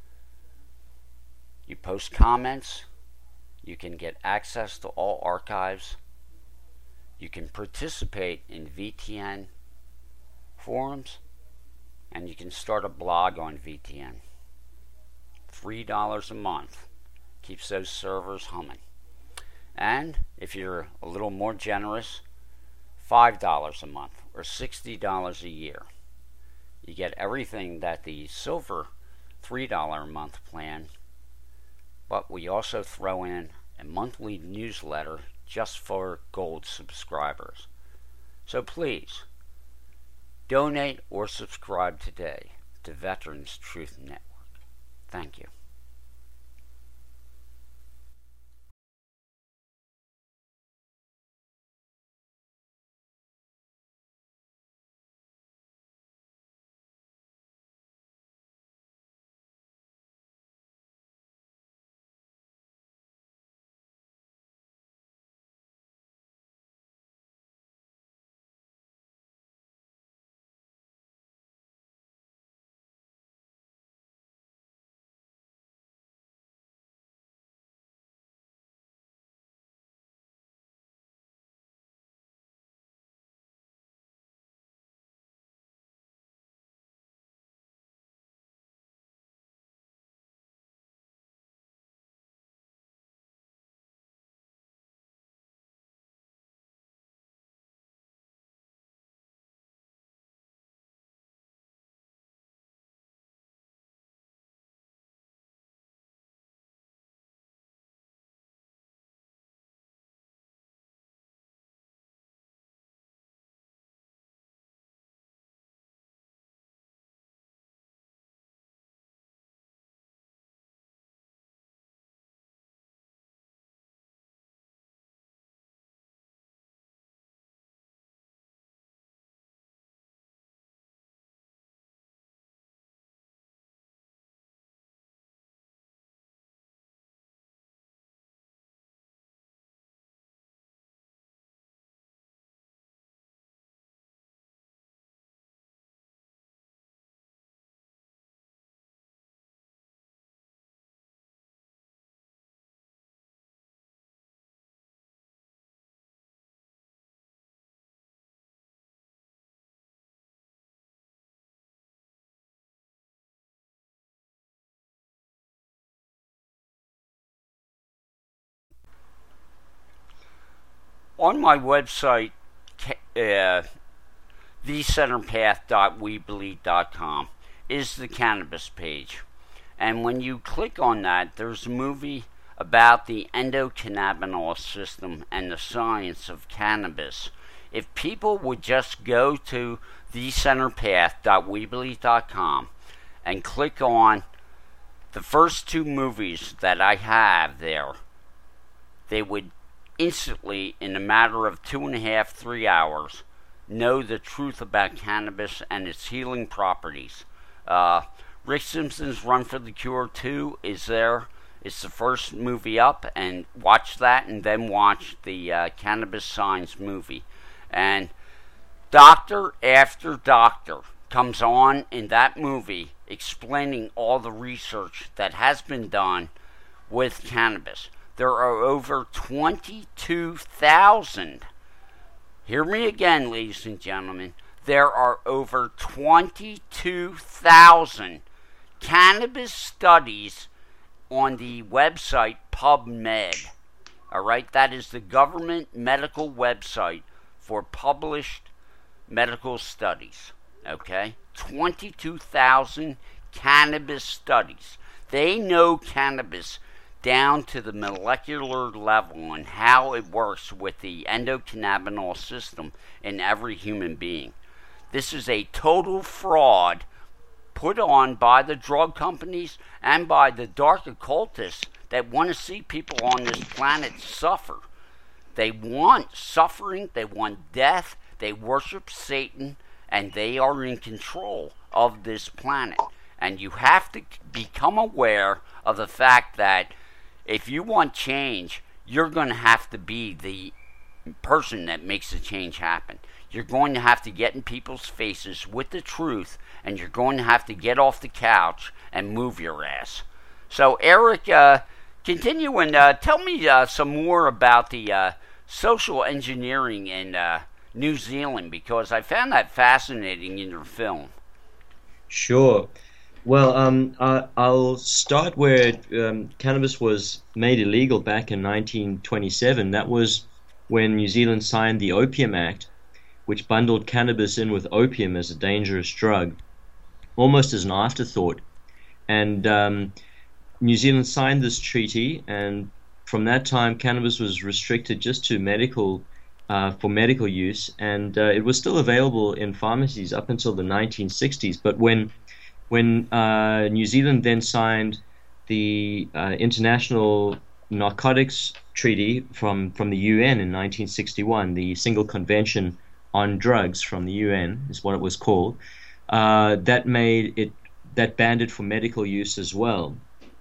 You post comments, you can get access to all archives, you can participate in V T N forums, and you can start a blog on V T N. three dollars a month keeps those servers humming. And if you're a little more generous, five dollars a month or sixty dollars a year. You get everything that the silver three dollars a month plan, but we also throw in a monthly newsletter just for gold subscribers. So please, donate or subscribe today to Veterans Truth Network. Thank you. on my website, uh, the center path dot weebly dot com, is the cannabis page. And when you click on that, there's a movie about the endocannabinol system and the science of cannabis. If people would just go to the center path dot weebly dot com and click on the first two movies that I have there, they would instantly, in a matter of two and a half, three hours, know the truth about cannabis and its healing properties. Uh, Rick Simpson's Run for the Cure two is there. It's the first movie up, and watch that and then watch the uh, Cannabis Science movie. And doctor after doctor comes on in that movie explaining all the research that has been done with cannabis. There are over twenty-two thousand, hear me again, ladies and gentlemen, there are over twenty-two thousand cannabis studies on the website PubMed. Alright, that is the government medical website for published medical studies. Okay? twenty-two thousand cannabis studies. They know cannabis down to the molecular level and how it works with the endocannabinol system in every human being. This is a total fraud put on by the drug companies and by the dark occultists that want to see people on this planet suffer. They want suffering, they want death, they worship Satan, and they are in control of this planet. And you have to become aware of the fact that if you want change, you're going to have to be the person that makes the change happen. You're going to have to get in people's faces with the truth, and you're going to have to get off the couch and move your ass. So, Eric, uh, continue and uh, tell me uh, some more about the uh, social engineering in uh, New Zealand, because I found that fascinating in your film. Sure. Well, um, I, I'll start where um, cannabis was made illegal back in nineteen twenty-seven. That was when New Zealand signed the Opium Act, which bundled cannabis in with opium as a dangerous drug, almost as an afterthought. And um, New Zealand signed this treaty, and from that time, cannabis was restricted just to medical, uh, for medical use, and uh, it was still available in pharmacies up until the nineteen sixties. But when when uh, New Zealand then signed the uh, International Narcotics Treaty from, from the U N in nineteen sixty-one, the Single Convention on Drugs from the U N is what it was called, uh, that made it, that banned it for medical use as well.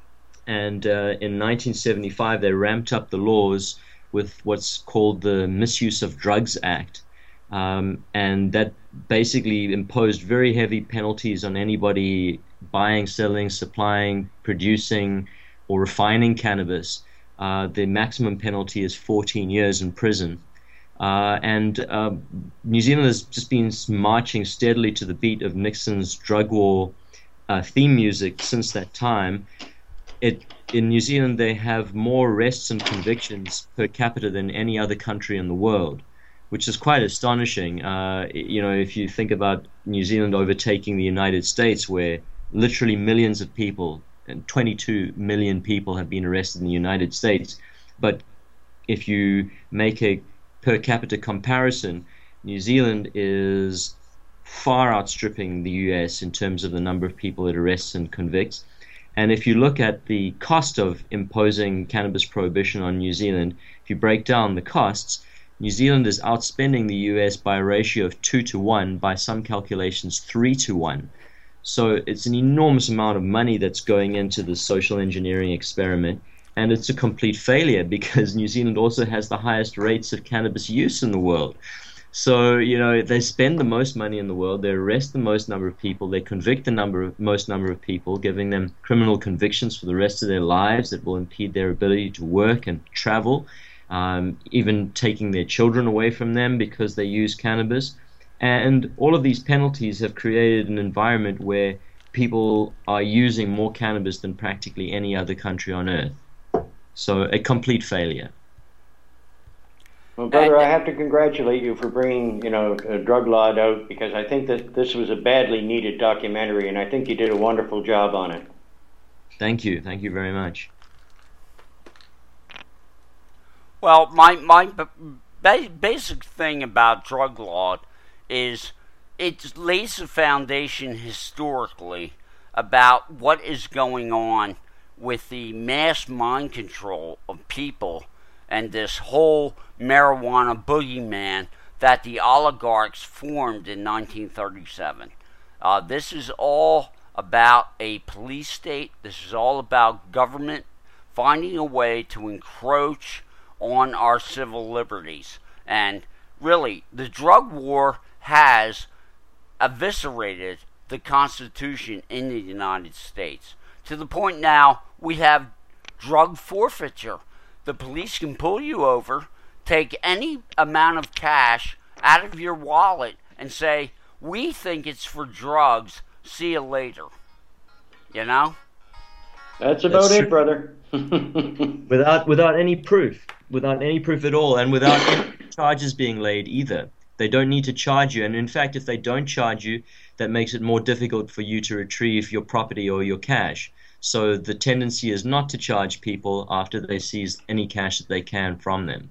And uh, in nineteen seventy-five, they ramped up the laws with what's called the Misuse of Drugs Act. Um, and that basically imposed very heavy penalties on anybody buying, selling, supplying, producing, or refining cannabis. Uh, the maximum penalty is fourteen years in prison. Uh, and uh, New Zealand has just been marching steadily to the beat of Nixon's drug war uh, theme music since that time. It, in New Zealand, they have more arrests and convictions per capita than any other country in the world, which is quite astonishing. Uh, you know, if you think about New Zealand overtaking the United States, where literally millions of people, and twenty-two million people have been arrested in the United States. But if you make a per capita comparison, New Zealand is far outstripping the U S in terms of the number of people it arrests and convicts. And if you look at the cost of imposing cannabis prohibition on New Zealand, if you break down the costs, New Zealand is outspending the U S by a ratio of two to one, by some calculations three to one. So it's an enormous amount of money that's going into the social engineering experiment, and it's a complete failure because New Zealand also has the highest rates of cannabis use in the world. So, you know, they spend the most money in the world, they arrest the most number of people, they convict the number of, most number of people, giving them criminal convictions for the rest of their lives that will impede their ability to work and travel, um, even taking their children away from them because they use cannabis. And all of these penalties have created an environment where people are using more cannabis than practically any other country on earth. So a complete failure. Well, brother, And, I have to congratulate you for bringing, you know, a drug law out, because I think that this was a badly needed documentary, and I think you did a wonderful job on it. Thank you. Thank you very much. well, my my ba- basic thing about drug law is it lays a foundation historically about what is going on with the mass mind control of people and this whole marijuana boogeyman that the oligarchs formed in nineteen thirty-seven. Uh, this is all about a police state. This is all about government finding a way to encroach on our civil liberties. And really, the drug war has eviscerated the Constitution in the United States, to the point now we have drug forfeiture. The police can pull you over, take any amount of cash out of your wallet, and say, we think it's for drugs, see you later. You know? That's about That's it, true. brother. Without without any proof, without any proof at all, and without any charges being laid either. They don't need to charge you, and in fact, if they don't charge you, that makes it more difficult for you to retrieve your property or your cash. So the tendency is not to charge people after they seize any cash that they can from them.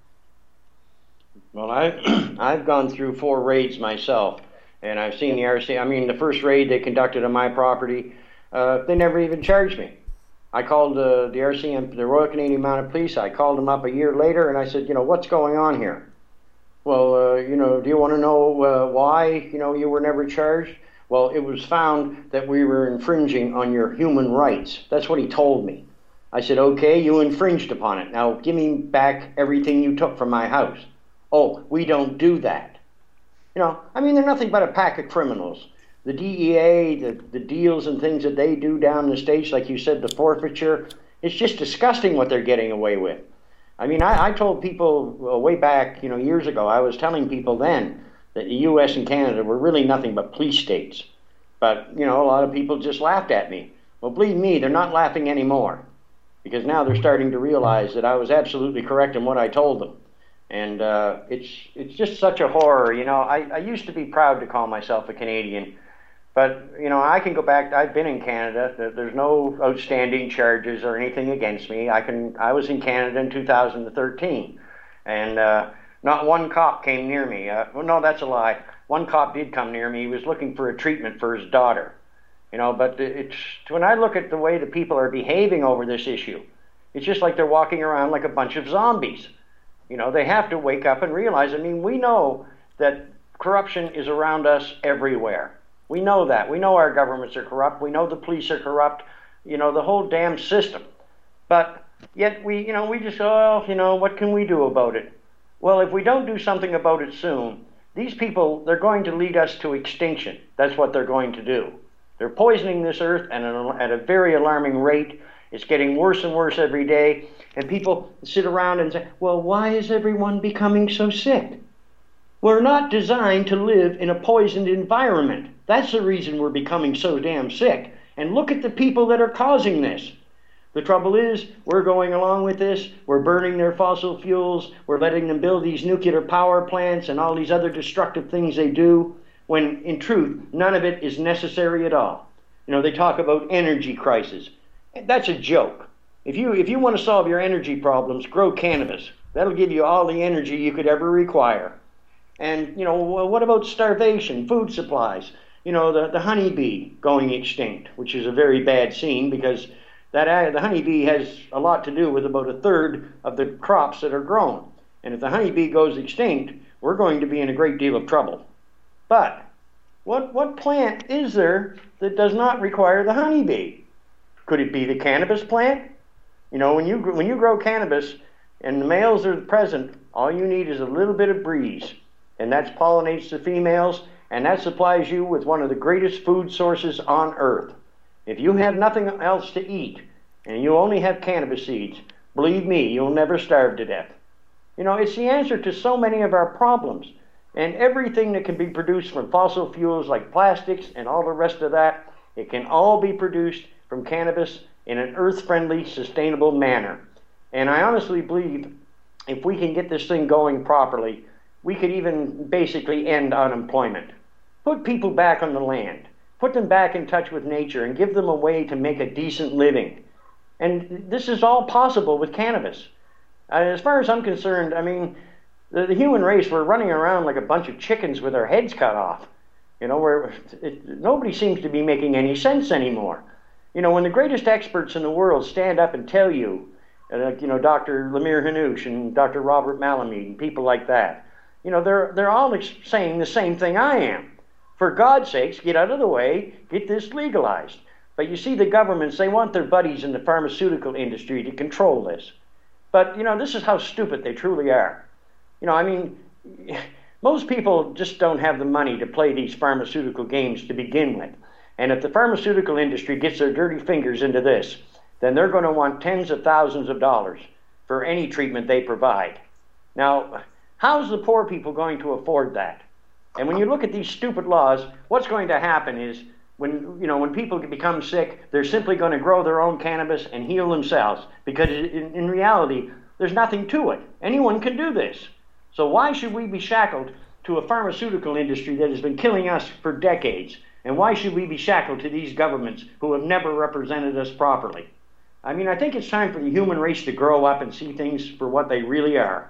Well, I, I've gone through four raids myself, and I've seen the R C. I mean, the first raid they conducted on my property, uh, they never even charged me. I called uh, the R C M, the Royal Canadian Mounted Police. I called them up a year later, and I said, you know, what's going on here? Well, uh, you know, do you want to know uh, why, you know, you were never charged? Well, it was found that we were infringing on your human rights. That's what he told me. I said, okay, you infringed upon it. Now give me back everything you took from my house. Oh, we don't do that. You know, I mean, they're nothing but a pack of criminals. The D E A, the, the deals and things that they do down in the States, like you said, the forfeiture, it's just disgusting what they're getting away with. I mean, I, I told people well, way back, you know, years ago, I was telling people then that the U S and Canada were really nothing but police states. But, you know, a lot of people just laughed at me. Well, believe me, they're not laughing anymore, because now they're starting to realize that I was absolutely correct in what I told them. And uh, it's it's just such a horror. You know, I, I used to be proud to call myself a Canadian, but, you know, I can go back. I've been in Canada. There's no outstanding charges or anything against me. I can. I was in Canada in two thousand thirteen, and uh, not one cop came near me. Uh, well, no, that's a lie. One cop did come near me. He was looking for a treatment for his daughter. You know, but it's when I look at the way the people are behaving over this issue, it's just like they're walking around like a bunch of zombies. You know, they have to wake up and realize, I mean, we know that corruption is around us everywhere. We know that. We know our governments are corrupt. We know the police are corrupt. You know, the whole damn system. But yet we, you know, we just, oh, you know, what can we do about it? Well, if we don't do something about it soon, these people, they're going to lead us to extinction. That's what they're going to do. They're poisoning this earth at a, at a very alarming rate. It's getting worse and worse every day. And people sit around and say, well, why is everyone becoming so sick? We're not designed to live in a poisoned environment. That's the reason we're becoming so damn sick. And look at the people that are causing this. The trouble is, we're going along with this. We're burning their fossil fuels. We're letting them build these nuclear power plants and all these other destructive things they do, when in truth, none of it is necessary at all. You know, they talk about energy crisis. That's a joke. If you if you want to solve your energy problems, grow cannabis. That'll give you all the energy you could ever require. And, you know, what about starvation, food supplies? You know, the, the honeybee going extinct, which is a very bad scene, because that uh, the honeybee has a lot to do with about a third of the crops that are grown. And if the honeybee goes extinct, we're going to be in a great deal of trouble. But what what plant is there that does not require the honeybee? Could it be the cannabis plant? You know, when you when you grow cannabis and the males are present, all you need is a little bit of breeze, and that pollinates the females, and that supplies you with one of the greatest food sources on earth. If you have nothing else to eat and you only have cannabis seeds, believe me, you'll never starve to death. You know, it's the answer to so many of our problems, and everything that can be produced from fossil fuels like plastics and all the rest of that, it can all be produced from cannabis in an earth-friendly, sustainable manner. And I honestly believe if we can get this thing going properly, we could even basically end unemployment. Put people back on the land. Put them back in touch with nature and give them a way to make a decent living. And this is all possible with cannabis. Uh, as far as I'm concerned, I mean, the, the human race, we're running around like a bunch of chickens with our heads cut off. You know, where it, nobody seems to be making any sense anymore. You know, when the greatest experts in the world stand up and tell you, uh, you know, Doctor Lemire Hanoush and Doctor Robert Malamud and people like that, you know, they're they're all saying the same thing I am. For God's sakes, get out of the way, get this legalized. But you see, the governments, they want their buddies in the pharmaceutical industry to control this. But, you know, this is how stupid they truly are. You know, I mean, most people just don't have the money to play these pharmaceutical games to begin with. And if the pharmaceutical industry gets their dirty fingers into this, then they're going to want tens of thousands of dollars for any treatment they provide. Now, how's the poor people going to afford that? And when you look at these stupid laws, what's going to happen is when, you know, when people become sick, they're simply going to grow their own cannabis and heal themselves, because in, in reality, there's nothing to it. Anyone can do this. So why should we be shackled to a pharmaceutical industry that has been killing us for decades? And why should we be shackled to these governments who have never represented us properly? I mean, I think it's time for the human race to grow up and see things for what they really are.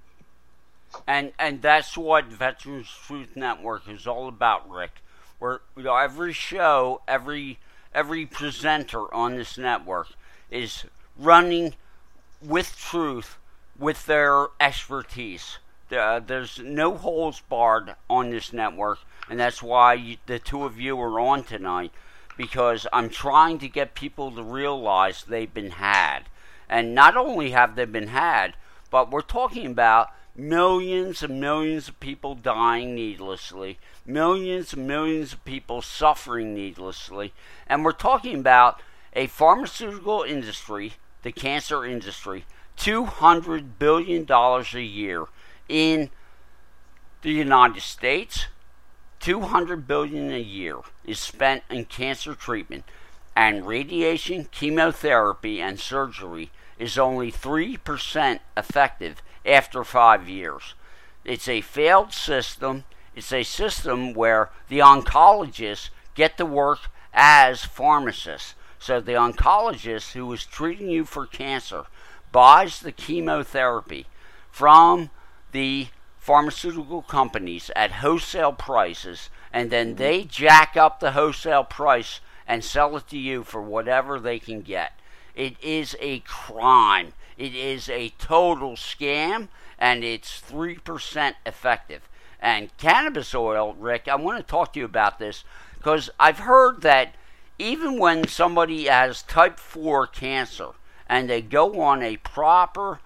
And and that's what Veterans Truth Network is all about, Rick. Where, you know, every show, every every presenter on this network is running with truth, with their expertise. Uh, there's no holes barred on this network, and that's why you, the two of you are on tonight, because I'm trying to get people to realize they've been had. And not only have they been had, but we're talking about millions and millions of people dying needlessly, millions and millions of people suffering needlessly, and we're talking about a pharmaceutical industry, the cancer industry, two hundred billion dollars a year in the United States. two hundred billion dollars a year is spent in cancer treatment, and radiation, chemotherapy, and surgery is only three percent effective after five years. It's a failed system. It's a system where the oncologists get to work as pharmacists. So the oncologist who is treating you for cancer buys the chemotherapy from the pharmaceutical companies at wholesale prices, and then they jack up the wholesale price and sell it to you for whatever they can get. It is a crime. It is a total scam, and it's three percent effective. And cannabis oil, Rick, I want to talk to you about this, because I've heard that even when somebody has type four cancer and they go on a proper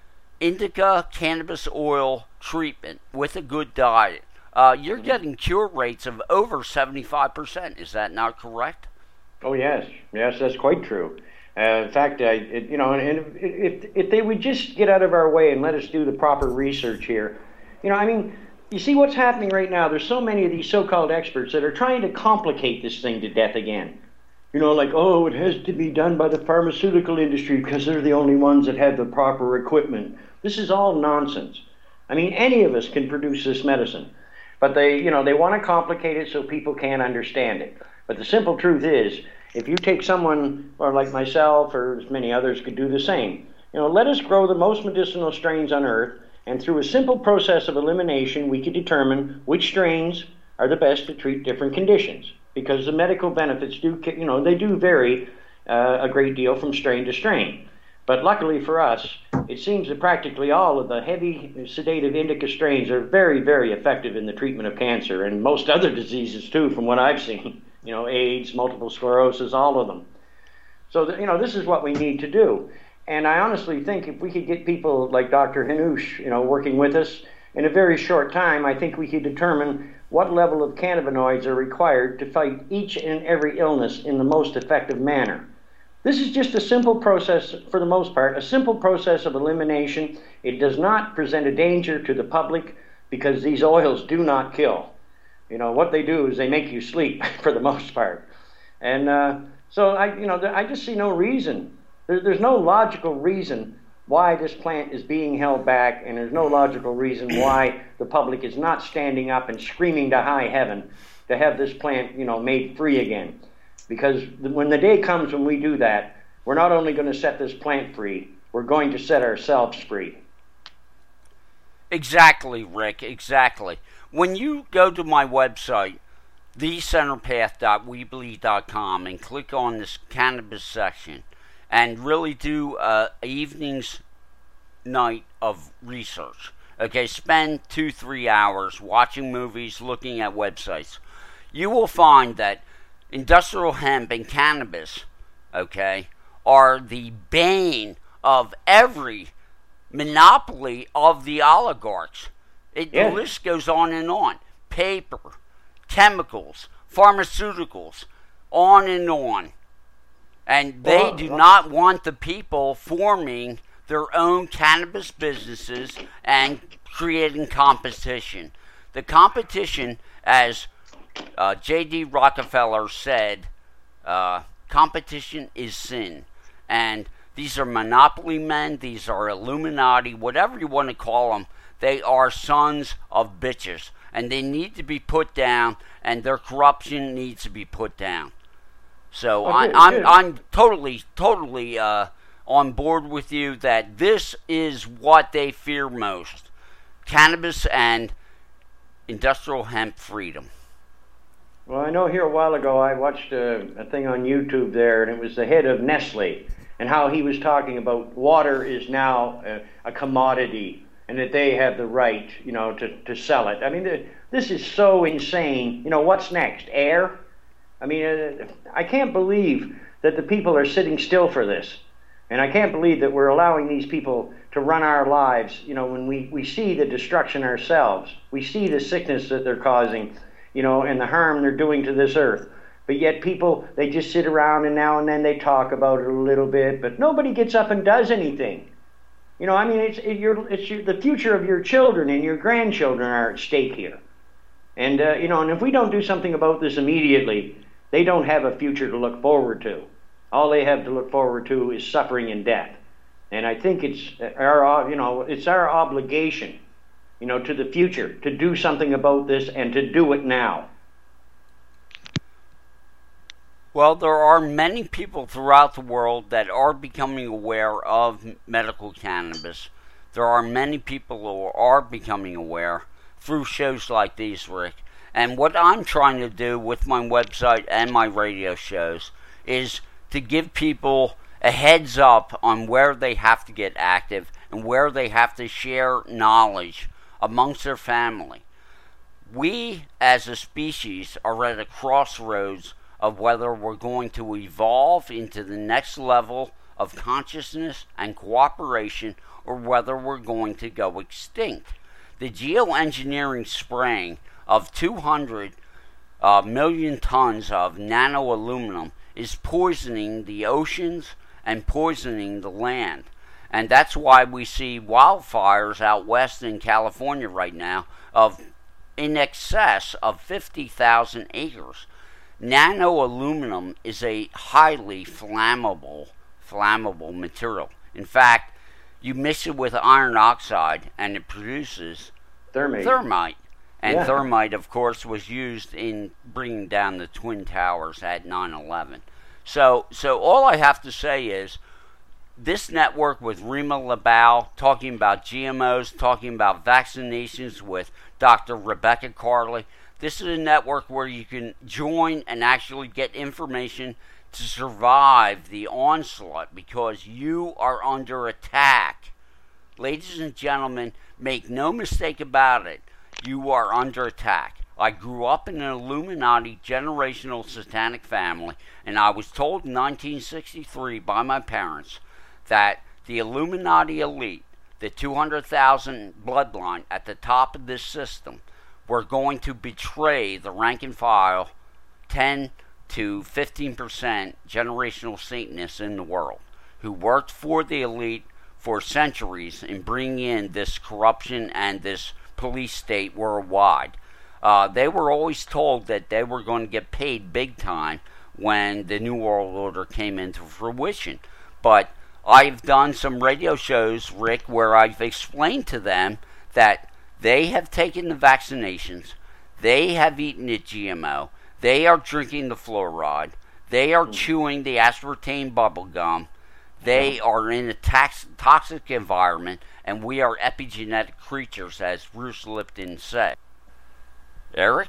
indica cannabis oil treatment with a good diet, uh, you're getting cure rates of over seventy-five percent. Is that not correct? Oh, yes. Yes, that's quite true. Uh, in fact, I, it, you know, and if, if they would just get out of our way and let us do the proper research here, you know, I mean, you see what's happening right now. There's so many of these so-called experts that are trying to complicate this thing to death again. You know, like, oh, it has to be done by the pharmaceutical industry because they're the only ones that have the proper equipment. This is all nonsense. I mean, any of us can produce this medicine, but they, you know, they want to complicate it so people can't understand it. But the simple truth is, if you take someone, or like myself, or as many others could do the same, you know, let us grow the most medicinal strains on earth, and through a simple process of elimination, we can determine which strains are the best to treat different conditions. Because the medical benefits do, you know, they do vary uh, a great deal from strain to strain. But luckily for us, it seems that practically all of the heavy sedative indica strains are very, very effective in the treatment of cancer, and most other diseases too, from what I've seen. You know, AIDS, multiple sclerosis, all of them. So, that, you know, this is what we need to do. And I honestly think if we could get people like Doctor Hanoush, you know, working with us, in a very short time, I think we could determine what level of cannabinoids are required to fight each and every illness in the most effective manner. This is just a simple process, for the most part, a simple process of elimination. It does not present a danger to the public because these oils do not kill. You know, what they do is they make you sleep for the most part. And uh, so, I, you know, I just see no reason. There, there's no logical reason why this plant is being held back, and there's no logical reason why the public is not standing up and screaming to high heaven to have this plant, you know, made free again. Because when the day comes when we do that, we're not only going to set this plant free, we're going to set ourselves free. Exactly, Rick, exactly. When you go to my website, the center path dot weebly dot com, and click on this cannabis section, and really do uh, an evening's night of research. Okay, spend two, three hours watching movies, looking at websites. You will find that industrial hemp and cannabis, okay, are the bane of every monopoly of the oligarchs. It, yeah. The list goes on and on. Paper, chemicals, pharmaceuticals, on and on. And they well, do well, not want the people forming their own cannabis businesses and creating competition. The competition, as uh, J D Rockefeller said, uh, competition is sin. And these are monopoly men, these are Illuminati, whatever you want to call them. They are sons of bitches, and they need to be put down, and their corruption needs to be put down. So oh, I, good, I'm good. I'm totally totally uh, on board with you that this is what they fear most: cannabis and industrial hemp freedom. Well, I know here a while ago I watched a, a thing on YouTube there, and it was the head of Nestle, and how he was talking about water is now a, a commodity, and that they have the right, you know, to, to sell it. I mean, the, this is so insane. You know, what's next? Air? I mean, uh, I can't believe that the people are sitting still for this. And I can't believe that we're allowing these people to run our lives, you know, when we, we see the destruction ourselves. We see the sickness that they're causing, you know, and the harm they're doing to this earth. But yet people, they just sit around and now and then they talk about it a little bit, but nobody gets up and does anything. You know, I mean, it's, it, your, it's your, the future of your children and your grandchildren are at stake here. And, uh, you know, and if we don't do something about this immediately, they don't have a future to look forward to. All they have to look forward to is suffering and death. And I think it's our, you know, it's our obligation, you know, to the future to do something about this and to do it now. Well, there are many people throughout the world that are becoming aware of medical cannabis. There are many people who are becoming aware through shows like these, Rick. And what I'm trying to do with my website and my radio shows is to give people a heads up on where they have to get active and where they have to share knowledge amongst their family. We, as a species, are at a crossroads of whether we're going to evolve into the next level of consciousness and cooperation or whether we're going to go extinct. The geoengineering spraying of two hundred uh, million tons of nano-aluminum is poisoning the oceans and poisoning the land. And that's why we see wildfires out west in California right now of in excess of fifty thousand acres. Nano-aluminum is a highly flammable, flammable material. In fact, you mix it with iron oxide and it produces Thermite. thermite. And Yeah. thermite, of course, was used in bringing down the Twin Towers at nine eleven. So, so all I have to say is, this network with Rima Labau talking about G M Os, talking about vaccinations with Doctor Rebecca Carley, this is a network where you can join and actually get information to survive the onslaught because you are under attack. Ladies and gentlemen, make no mistake about it. You are under attack. I grew up in an Illuminati generational satanic family, and I was told in nineteen sixty-three by my parents that the Illuminati elite, the two hundred thousand bloodline at the top of this system, were going to betray the rank and file ten to fifteen percent generational Satanists in the world who worked for the elite for centuries in bringing in this corruption and this police state worldwide. Uh, they were always told that they were going to get paid big time when the New World Order came into fruition. But I've done some radio shows, Rick, where I've explained to them that they have taken the vaccinations, they have eaten the G M O, they are drinking the fluoride, they are chewing the aspartame bubble gum, they are in a tax- toxic environment, and we are epigenetic creatures, as Bruce Lipton said. Eric?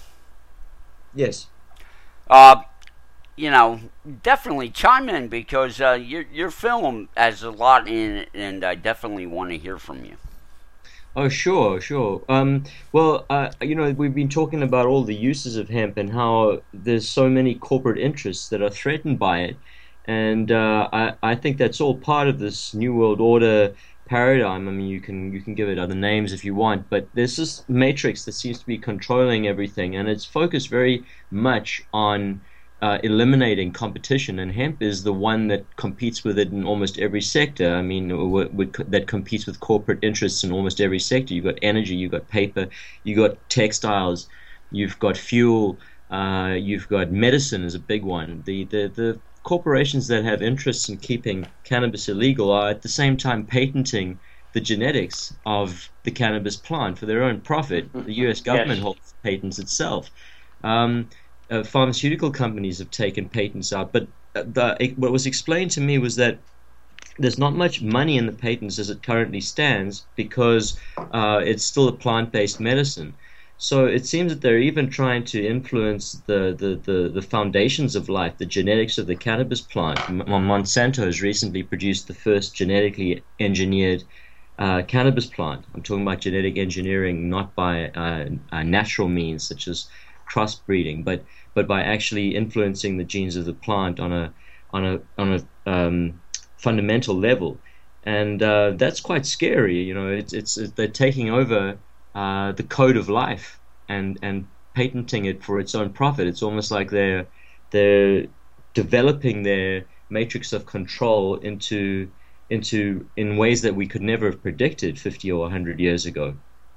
Yes. Uh, you know, definitely chime in, because uh, your your film has a lot in it, and I definitely want to hear from you. Oh, sure, sure. Um, well, uh, you know, we've been talking about all the uses of hemp and how there's so many corporate interests that are threatened by it. And uh, I, I think that's all part of this New World Order paradigm. I mean, you can you can give it other names if you want, but there's this matrix that seems to be controlling everything, and it's focused very much on uh, eliminating competition, and hemp is the one that competes with it in almost every sector. I mean, w- w- that competes with corporate interests in almost every sector. You've got energy, you've got paper, you've got textiles, you've got fuel, uh, you've got medicine is a big one. The, the, the corporations that have interests in keeping cannabis illegal are at the same time patenting the genetics of the cannabis plant for their own profit. The U S government yes. holds patents itself. Um, uh, pharmaceutical companies have taken patents out, but the, it, what was explained to me was that there's not much money in the patents as it currently stands, because uh, it's still a plant-based medicine. So it seems that they're even trying to influence the, the, the, the foundations of life, the genetics of the cannabis plant. M- Monsanto has recently produced the first genetically engineered uh, cannabis plant. I'm talking about genetic engineering, not by uh, uh, natural means such as crossbreeding, but but by actually influencing the genes of the plant on a on a on a um, fundamental level, and uh, that's quite scary. You know, it's it's, it's they're taking over uh, the code of life and and patenting it for its own profit. It's almost like they're they're developing their matrix of control into into in ways that we could never have predicted fifty or one hundred years ago.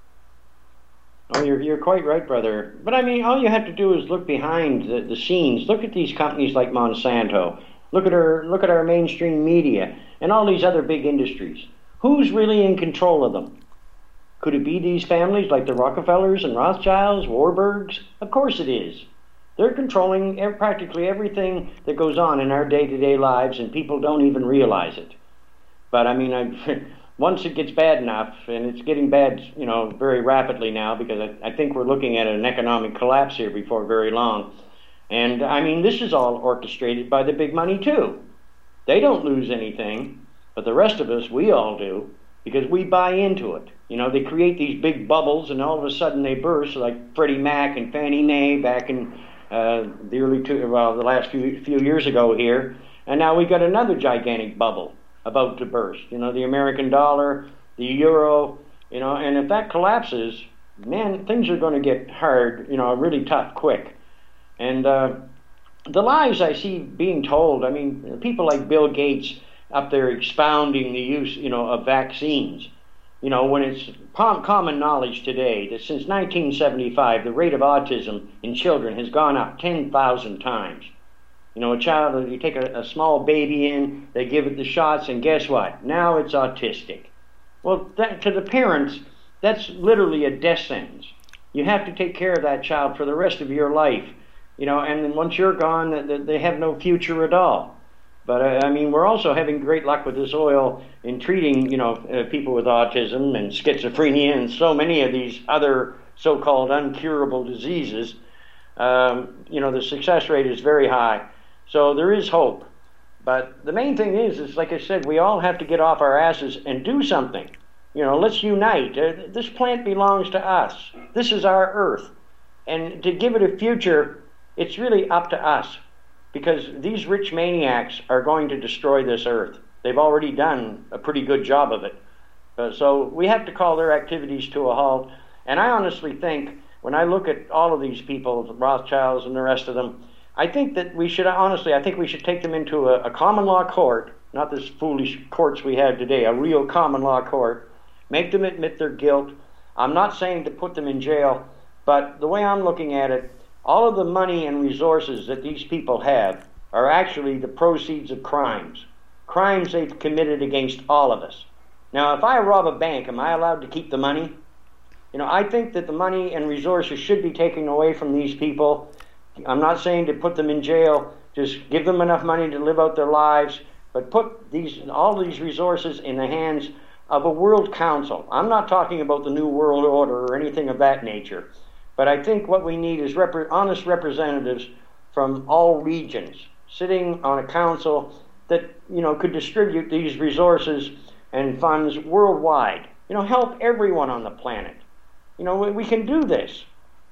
Oh, you're you're quite right, brother. But I mean, all you have to do is look behind the, the scenes. Look at these companies like Monsanto. Look at our look at our mainstream media and all these other big industries. Who's really in control of them? Could it be these families like the Rockefellers and Rothschilds, Warburgs? Of course it is. They're controlling practically everything that goes on in our day-to-day lives, and people don't even realize it. But I mean, I. Once it gets bad enough, and it's getting bad, you know, very rapidly now, because I, I think we're looking at an economic collapse here before very long. And I mean, this is all orchestrated by the big money too. They don't lose anything, but the rest of us, we all do, because we buy into it. You know, they create these big bubbles, and all of a sudden they burst, like Freddie Mac and Fannie Mae back in uh, the early two, well, the last few few years ago here, and now we got another gigantic bubble about to burst. You know, the American dollar, the euro, you know, and if that collapses, man, things are going to get hard, you know, really tough quick. And uh, the lies I see being told, I mean, people like Bill Gates up there expounding the use, you know, of vaccines. You know, when it's common knowledge today that since nineteen seventy-five, the rate of autism in children has gone up ten thousand times. You know, a child, you take a, a small baby in, they give it the shots, and guess what? Now it's autistic. Well, that, to the parents, that's literally a death sentence. You have to take care of that child for the rest of your life. You know, and then once you're gone, they have no future at all. But, uh, I mean, we're also having great luck with this oil in treating, you know, uh, people with autism and schizophrenia and so many of these other so-called uncurable diseases. Um, you know, the success rate is very high. So there is hope. But the main thing is, is like I said, we all have to get off our asses and do something. You know, let's unite. Uh, this plant belongs to us. This is our earth. And to give it a future, it's really up to us. Because these rich maniacs are going to destroy this earth. They've already done a pretty good job of it. Uh, so we have to call their activities to a halt. And I honestly think, when I look at all of these people, the Rothschilds and the rest of them, I think that we should, honestly, I think we should take them into a, a common law court, not this foolish courts we have today, a real common law court, make them admit their guilt. I'm not saying to put them in jail, but the way I'm looking at it, all of the money and resources that these people have are actually the proceeds of crimes. crimes they've committed against all of us. Now, if I rob a bank, am I allowed to keep the money? You know, I think that the money and resources should be taken away from these people. I'm not saying to put them in jail. Just give them enough money to live out their lives, but put these all these resources in the hands of a world council. I'm not talking about the New World Order or anything of that nature, but I think what we need is rep- honest representatives from all regions sitting on a council that, you know, could distribute these resources and funds worldwide. You know, help everyone on the planet. You know, we, we can do this.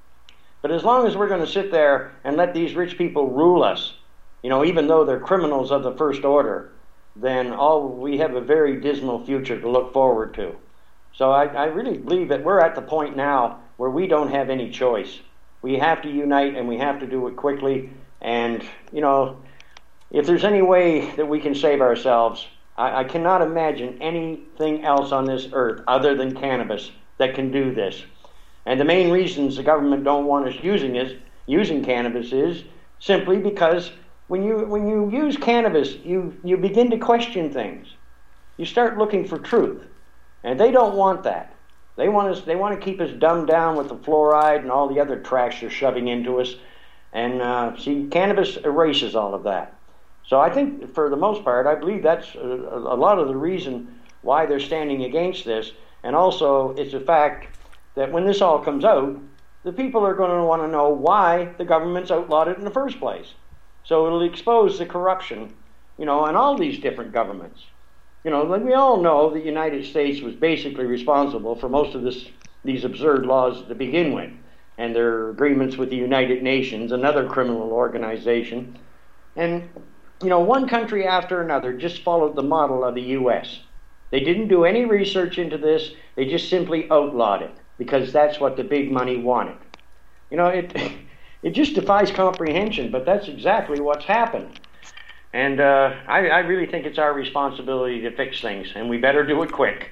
But as long as we're going to sit there and let these rich people rule us, you know, even though they're criminals of the first order, then all we have a very dismal future to look forward to. So I, I really believe that we're at the point now where we don't have any choice. We have to unite, and we have to do it quickly. And, you know, if there's any way that we can save ourselves, I, I cannot imagine anything else on this earth other than cannabis that can do this. And the main reasons the government don't want us using it, using cannabis is simply because when you when you use cannabis, you, you begin to question things. You start looking for truth. And they don't want that. They want us they want to keep us dumbed down with the fluoride and all the other trash they're shoving into us. And uh, see, cannabis erases all of that. So I think, for the most part, I believe that's a, a lot of the reason why they're standing against this. And also, it's a fact that when this all comes out, the people are going to want to know why the government's outlawed it in the first place. So it'll expose the corruption, you know, in all these different governments. You know, like we all know the United States was basically responsible for most of this, these absurd laws to begin with, and their agreements with the United Nations, another criminal organization. And, you know, one country after another just followed the model of the U S. They didn't do any research into this. They just simply outlawed it because that's what the big money wanted. You know, it it just defies comprehension, but that's exactly what's happened. And uh, I, I really think it's our responsibility to fix things, and we better do it quick.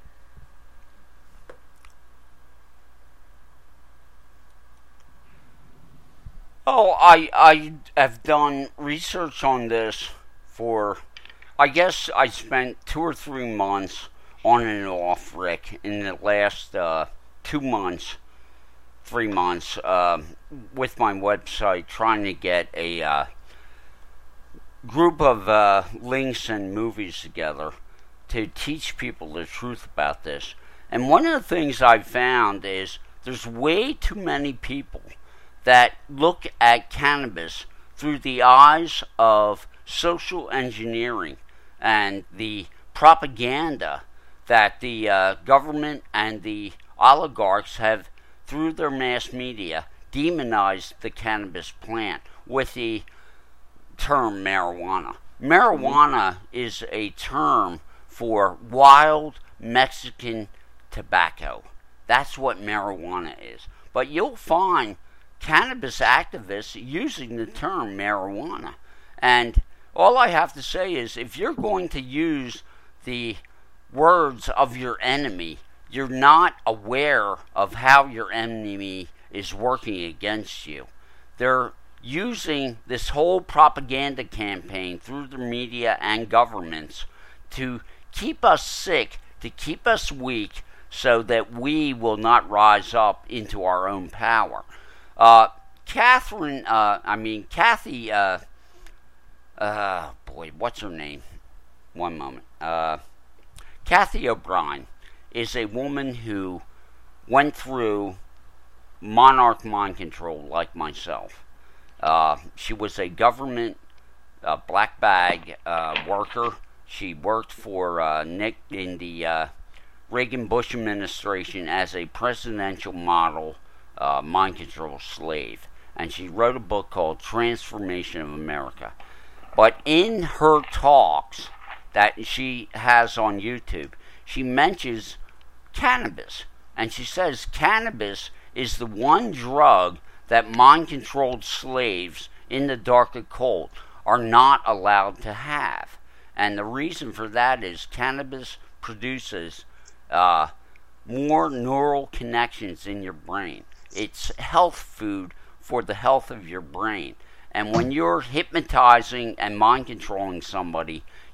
Oh, I, I have done research on this for, I guess I spent two or three months on and off, Rick, in the last uh, two months, three months, uh, with my website, trying to get a uh, group of uh, links and movies together to teach people the truth about this. And one of the things I've found is there's way too many people that look at cannabis through the eyes of social engineering and the propaganda that the uh, government and the oligarchs have, through their mass media, demonized the cannabis plant with the term marijuana. Marijuana is a term for wild Mexican tobacco. That's what marijuana is. But you'll find cannabis activists using the term marijuana. And all I have to say is, if you're going to use the words of your enemy, you're not aware of how your enemy is working against you. They're using this whole propaganda campaign through the media and governments to keep us sick, to keep us weak, so that we will not rise up into our own power. Uh, Catherine, uh, I mean, Kathy, uh, uh, boy, what's her name? One moment. Uh, Kathy O'Brien is a woman who went through monarch mind control like myself. Uh, she was a government uh, black bag uh, worker. She worked for uh, Nick in the uh, Reagan Bush administration as a presidential model uh, mind control slave. And she wrote a book called Transformation of America. But in her talks that she has on YouTube, she mentions cannabis. And she says cannabis is the one drug that mind-controlled slaves in the dark occult are not allowed to have. And the reason for that is cannabis produces uh, more neural connections in your brain. It's health food for the health of your brain. And when you're hypnotizing and mind-controlling somebody,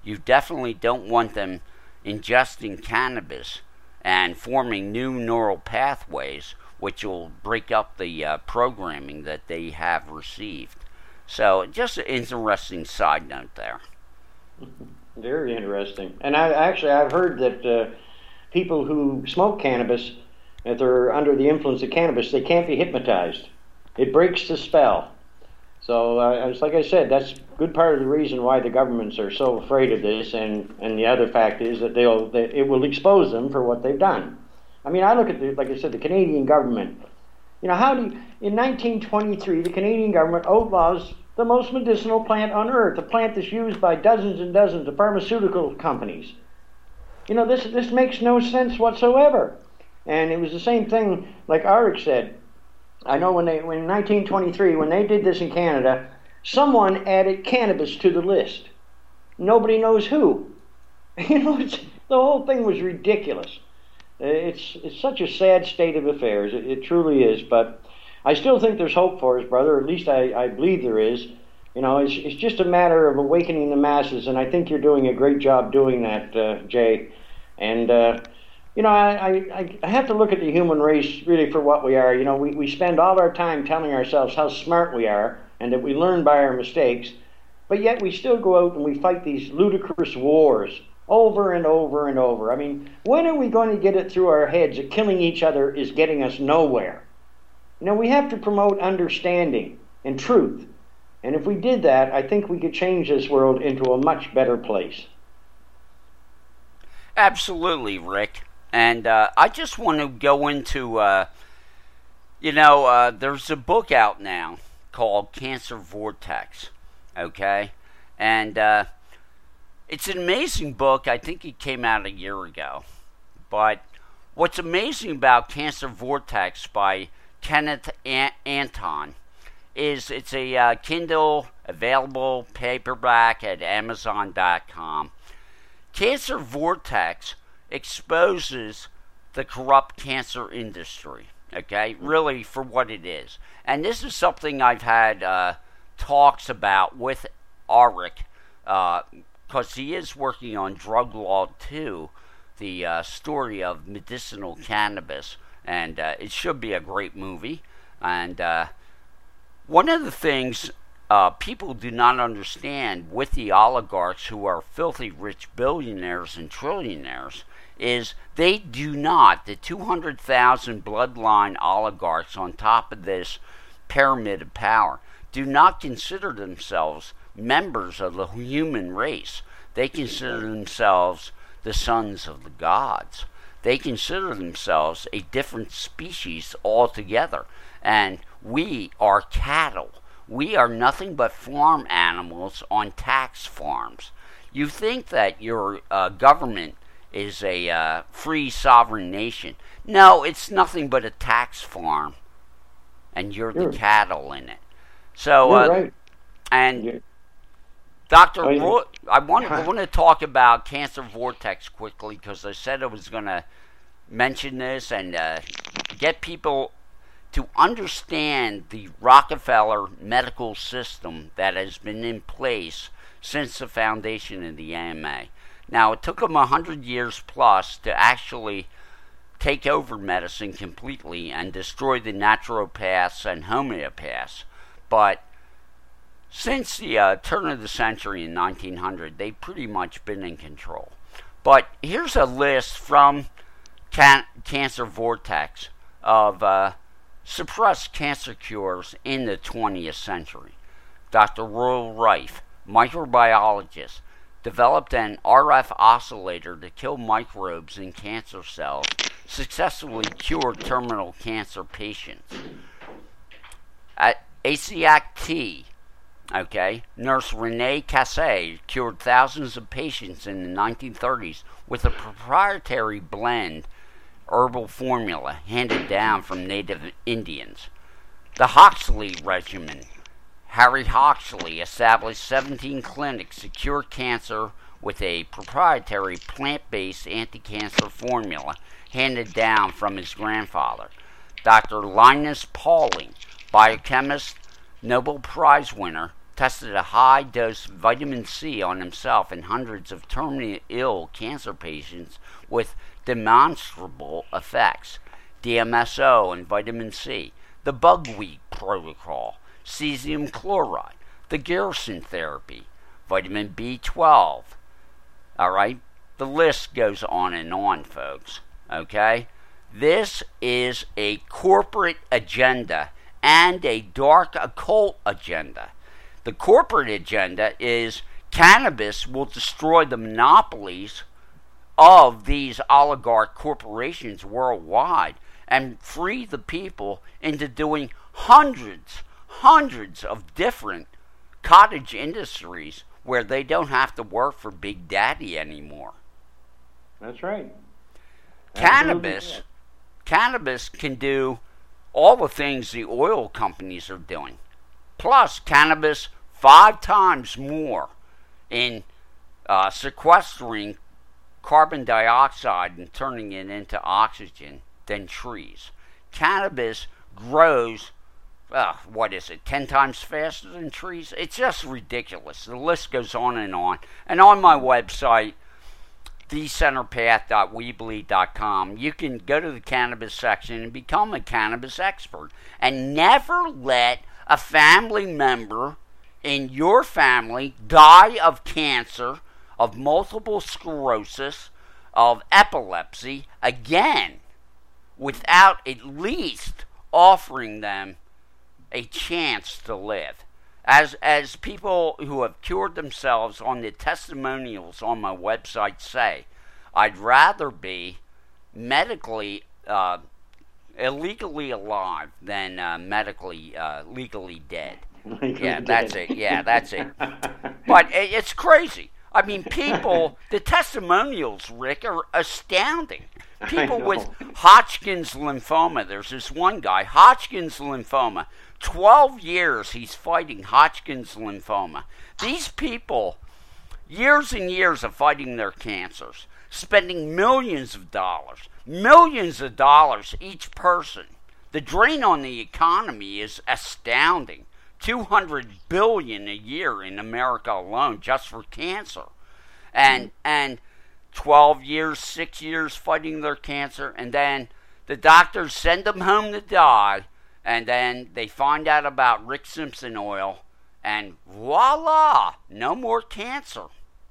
you definitely don't want them ingesting cannabis and forming new neural pathways, which will break up the uh, programming that they have received. So, just an interesting side note there. Very interesting. And I actually I've heard that uh, people who smoke cannabis, if they're under the influence of cannabis, they can't be hypnotized. It breaks the spell. So, uh, it's like I said, that's a good part of the reason why the governments are so afraid of this, and, and the other fact is that they'll that it will expose them for what they've done. I mean, I look at, the, like I said, the Canadian government. You know, how do you, in nineteen twenty-three, the Canadian government outlaws the most medicinal plant on earth, a plant that's used by dozens and dozens of pharmaceutical companies. You know, this this makes no sense whatsoever. And it was the same thing, like Arik said. I know when they, when in nineteen twenty-three, when they did this in Canada, someone added cannabis to the list. Nobody knows who. You know, it's, the whole thing was ridiculous. It's it's such a sad state of affairs. It, it truly is. But I still think there's hope for us, brother. At least I, I believe there is. You know, it's it's just a matter of awakening the masses, and I think you're doing a great job doing that, uh, Jay. And uh, you know, I, I, I have to look at the human race really for what we are. You know, we, we spend all our time telling ourselves how smart we are and that we learn by our mistakes, but yet we still go out and we fight these ludicrous wars over and over and over. I mean, when are we going to get it through our heads that killing each other is getting us nowhere? You know, we have to promote understanding and truth. And if we did that, I think we could change this world into a much better place. Absolutely, Rick. And uh, I just want to go into, uh, you know, uh, there's a book out now called Cancer Vortex, okay? And uh, it's an amazing book. I think it came out a year ago. But what's amazing about Cancer Vortex by Kenneth An- Anton is it's a uh, Kindle available paperback at amazon dot com. Cancer Vortex exposes the corrupt cancer industry, okay, really for what it is. And this is something I've had uh, talks about with Arik, because uh, he is working on Drug Law two, the uh, story of medicinal cannabis, and uh, it should be a great movie. And uh, one of the things uh, people do not understand with the oligarchs who are filthy rich billionaires and trillionaires is they do not, the two hundred thousand bloodline oligarchs on top of this pyramid of power, do not consider themselves members of the human race. They consider themselves the sons of the gods. They consider themselves a different species altogether. And we are cattle. We are nothing but farm animals on tax farms. You think that your uh, government is a uh, free sovereign nation. No, it's nothing but a tax farm. And you're sure. the cattle in it. So, uh, right. and yeah. Doctor Oh, Roy, I want, I want to talk about Cancer Vortex quickly because I said I was going to mention this and uh, get people to understand the Rockefeller medical system that has been in place since the foundation of the A M A. Now, it took them one hundred years plus to actually take over medicine completely and destroy the naturopaths and homeopaths. But since the uh, turn of the century in nineteen hundred, they've pretty much been in control. But here's a list from Can- Cancer Vortex of uh, suppressed cancer cures in the twentieth century. Doctor Royal Rife, microbiologist, developed an R F oscillator to kill microbes in cancer cells, successfully cured terminal cancer patients. At A C A C T, okay, nurse Renee Cassay cured thousands of patients in the nineteen thirties with a proprietary blend herbal formula handed down from native Indians. The Hoxley regimen. Harry Hoxley established seventeen clinics to cure cancer with a proprietary plant-based anti-cancer formula handed down from his grandfather. Doctor Linus Pauling, biochemist, Nobel Prize winner, tested a high-dose vitamin C on himself and hundreds of terminally ill cancer patients with demonstrable effects. D M S O and vitamin C, the buckwheat protocol, cesium chloride, the Garrison therapy, vitamin B twelve. All right? The list goes on and on, folks. Okay? This is a corporate agenda and a dark occult agenda. The corporate agenda is cannabis will destroy the monopolies of these oligarch corporations worldwide and free the people into doing hundreds, hundreds of different cottage industries where they don't have to work for Big Daddy anymore. That's right. Cannabis, Absolutely. cannabis can do all the things the oil companies are doing. Plus, cannabis five times more in uh, sequestering carbon dioxide and turning it into oxygen than trees. Cannabis grows, uh, what is it, ten times faster than trees? It's just ridiculous. The list goes on and on. And on my website, the center path dot weebly dot com, you can go to the cannabis section and become a cannabis expert. And never let a family member in your family die of cancer, of multiple sclerosis, of epilepsy again without at least offering them a chance to live. As as people who have cured themselves on the testimonials on my website say, I'd rather be medically, uh, illegally alive than uh, medically, uh, legally dead. Legally yeah, dead. that's it. Yeah, that's it. But it, it's crazy. I mean, people, the testimonials, Rick, are astounding. People with Hodgkin's lymphoma, there's this one guy, Hodgkin's lymphoma, twelve years he's fighting Hodgkin's lymphoma. These people, years and years of fighting their cancers, spending millions of dollars, millions of dollars each person. The drain on the economy is astounding. two hundred billion dollars a year in America alone just for cancer. And mm-hmm. and twelve years, six years fighting their cancer, and then the doctors send them home to die, and then they find out about Rick Simpson oil, and voila, no more cancer.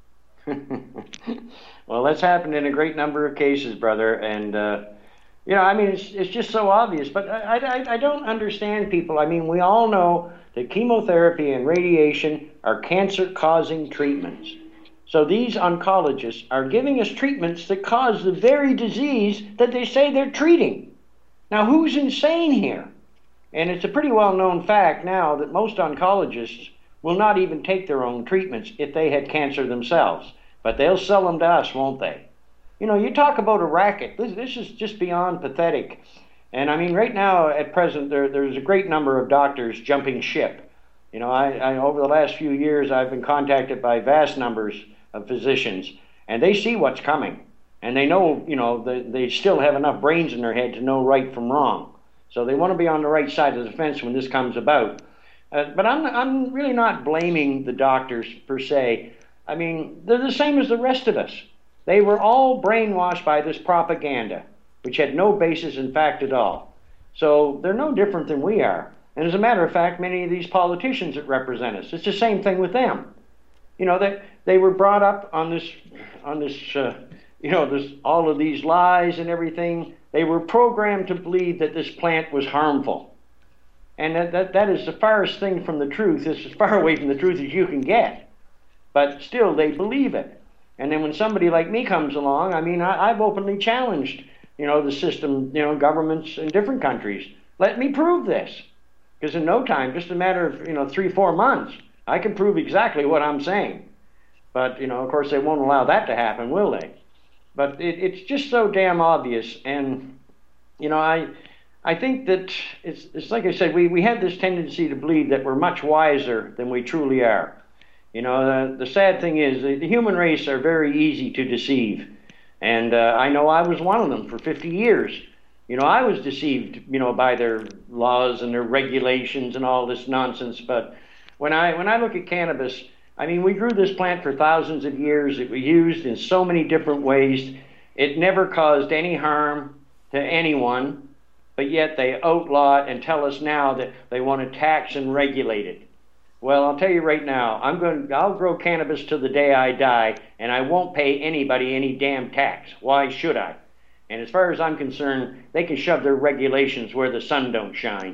Well, that's happened in a great number of cases, brother, and uh, you know, I mean, it's it's just so obvious. But I, I I don't understand people. I mean, we all know that chemotherapy and radiation are cancer-causing treatments. So these oncologists are giving us treatments that cause the very disease that they say they're treating. Now, who's insane here? And it's a pretty well-known fact now that most oncologists will not even take their own treatments if they had cancer themselves. But they'll sell them to us, won't they? You know, you talk about a racket. This, this is just beyond pathetic. And I mean, right now, at present, there, there's a great number of doctors jumping ship. You know, I, I over the last few years, I've been contacted by vast numbers of physicians, and they see what's coming. And they know, you know, they, they still have enough brains in their head to know right from wrong. So they want to be on the right side of the fence when this comes about. Uh, but I'm, I'm really not blaming the doctors per se. I mean, they're the same as the rest of us. They were all brainwashed by this propaganda, which had no basis in fact at all. So they're no different than we are. And as a matter of fact, many of these politicians that represent us, it's the same thing with them. You know, they, they were brought up on this, on this, uh, you know, this, all of these lies and everything. They were programmed to believe that this plant was harmful. And that, that, that is the farthest thing from the truth. It's as far away from the truth as you can get. But still, they believe it. And then when somebody like me comes along, I mean, I, I've openly challenged, you know, the system, you know, governments in different countries. Let me prove this. Because in no time, just a matter of, you know, three, four months, I can prove exactly what I'm saying. But, you know, of course, they won't allow that to happen, will they? But it, it's just so damn obvious. And, you know, I I think that it's, it's like I said, we, we have this tendency to believe that we're much wiser than we truly are. You know, the, the sad thing is the, the human race are very easy to deceive. And uh, I know I was one of them for fifty years. You know, I was deceived, you know, by their laws and their regulations and all this nonsense. But when I when I look at cannabis, I mean, we grew this plant for thousands of years. It was used in so many different ways. It never caused any harm to anyone, but yet they outlaw it and tell us now that they want to tax and regulate it. Well, I'll tell you right now, I'm going. I'll grow cannabis till the day I die, and I won't pay anybody any damn tax. Why should I? And as far as I'm concerned, they can shove their regulations where the sun don't shine.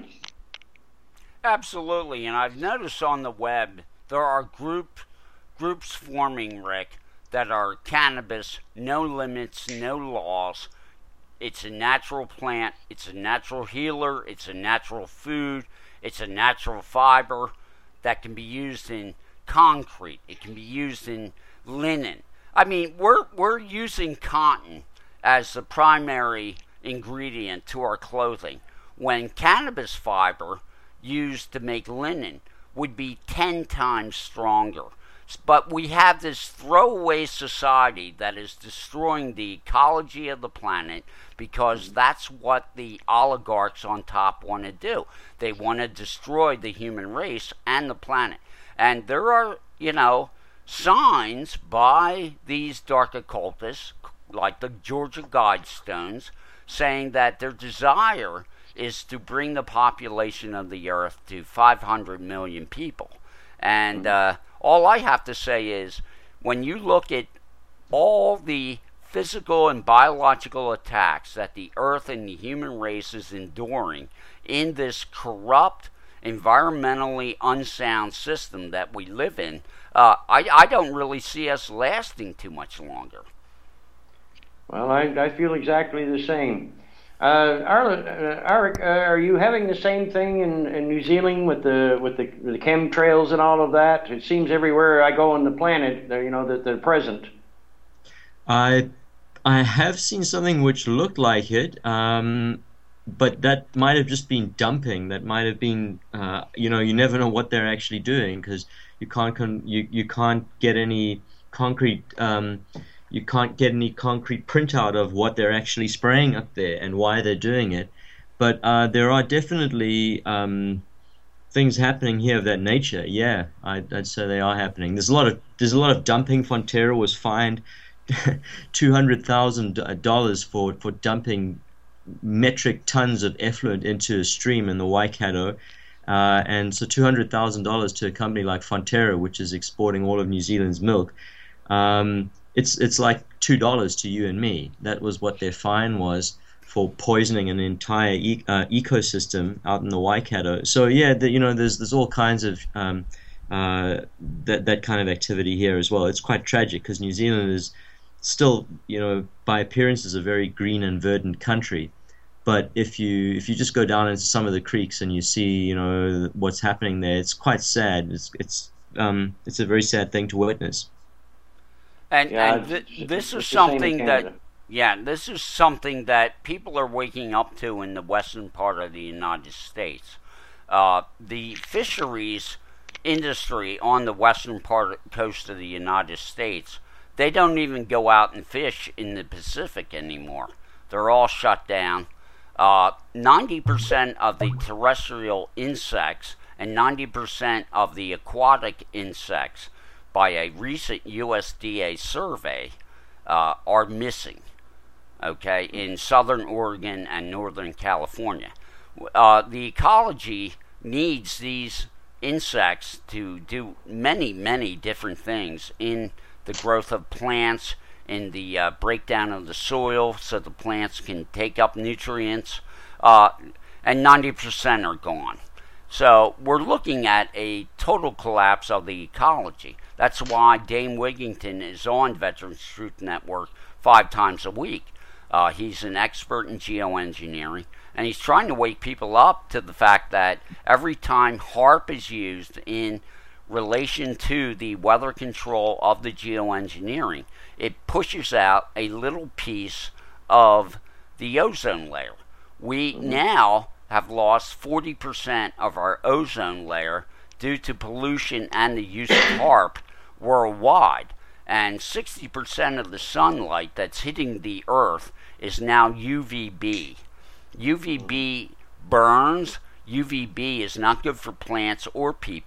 Absolutely, and I've noticed on the web there are group groups forming, Rick, that are cannabis, no limits, no laws. It's a natural plant. It's a natural healer. It's a natural food. It's a natural fiber that can be used in concrete. It can be used in linen. I mean, we're we're using cotton as the primary ingredient to our clothing, when cannabis fiber used to make linen would be ten times stronger. But we have this throwaway society that is destroying the ecology of the planet because that's what the oligarchs on top want to do. They want to destroy the human race and the planet. And there are, you know, signs by these dark occultists, like the Georgia Guidestones, saying that their desire is to bring the population of the earth to five hundred million people. And uh, all I have to say is, when you look at all the physical and biological attacks that the earth and the human race is enduring in this corrupt, environmentally unsound system that we live in, uh, I, I don't really see us lasting too much longer. Well, I, I feel exactly the same. Uh, Arla, uh, Eric, uh, are you having the same thing in, in New Zealand with the with the, the chemtrails and all of that? It seems everywhere I go on the planet, you know, that they're present. I I have seen something which looked like it, um, but that might have just been dumping. That might have been, uh, you know, you never know what they're actually doing because you can't con- you you can't get any concrete. Um, You can't get any concrete printout of what they're actually spraying up there and why they're doing it. But uh, there are definitely um, things happening here of that nature. Yeah, I'd, I'd say they are happening. There's a lot of there's a lot of dumping. Fonterra was fined two hundred thousand dollars for for dumping metric tons of effluent into a stream in the Waikato. Uh, and so two hundred thousand dollars to a company like Fonterra, which is exporting all of New Zealand's milk. Um, It's it's like two dollars to you and me. That was what their fine was for poisoning an entire e- uh, ecosystem out in the Waikato. So yeah, the, you know, there's there's all kinds of um, uh, that that kind of activity here as well. It's quite tragic because New Zealand is still, you know, by appearances a very green and verdant country. But if you if you just go down into some of the creeks and you see, you know, what's happening there, it's quite sad. It's it's um, it's a very sad thing to witness. And, yeah, and th- this is something that, yeah, this is something that people are waking up to in the western part of the United States. Uh, the fisheries industry on the western part coast of the United States, they don't even go out and fish in the Pacific anymore. They're all shut down. Uh, ninety percent of the terrestrial insects and ninety percent of the aquatic insects, by a recent U S D A survey, uh, are missing, okay, in southern Oregon and northern California. Uh, the ecology needs these insects to do many, many different things in the growth of plants, in the uh, breakdown of the soil so the plants can take up nutrients, uh, and ninety percent are gone. So we're looking at a total collapse of the ecology. That's why Dane Wigington is on Veterans Truth Network five times a week. Uh, he's an expert in geoengineering, and he's trying to wake people up to the fact that every time HAARP is used in relation to the weather control of the geoengineering, it pushes out a little piece of the ozone layer. We mm-hmm. now have lost forty percent of our ozone layer due to pollution and the use of HAARP worldwide. And sixty percent of the sunlight that's hitting the earth is now U V B. U V B burns. U V B is not good for plants or people.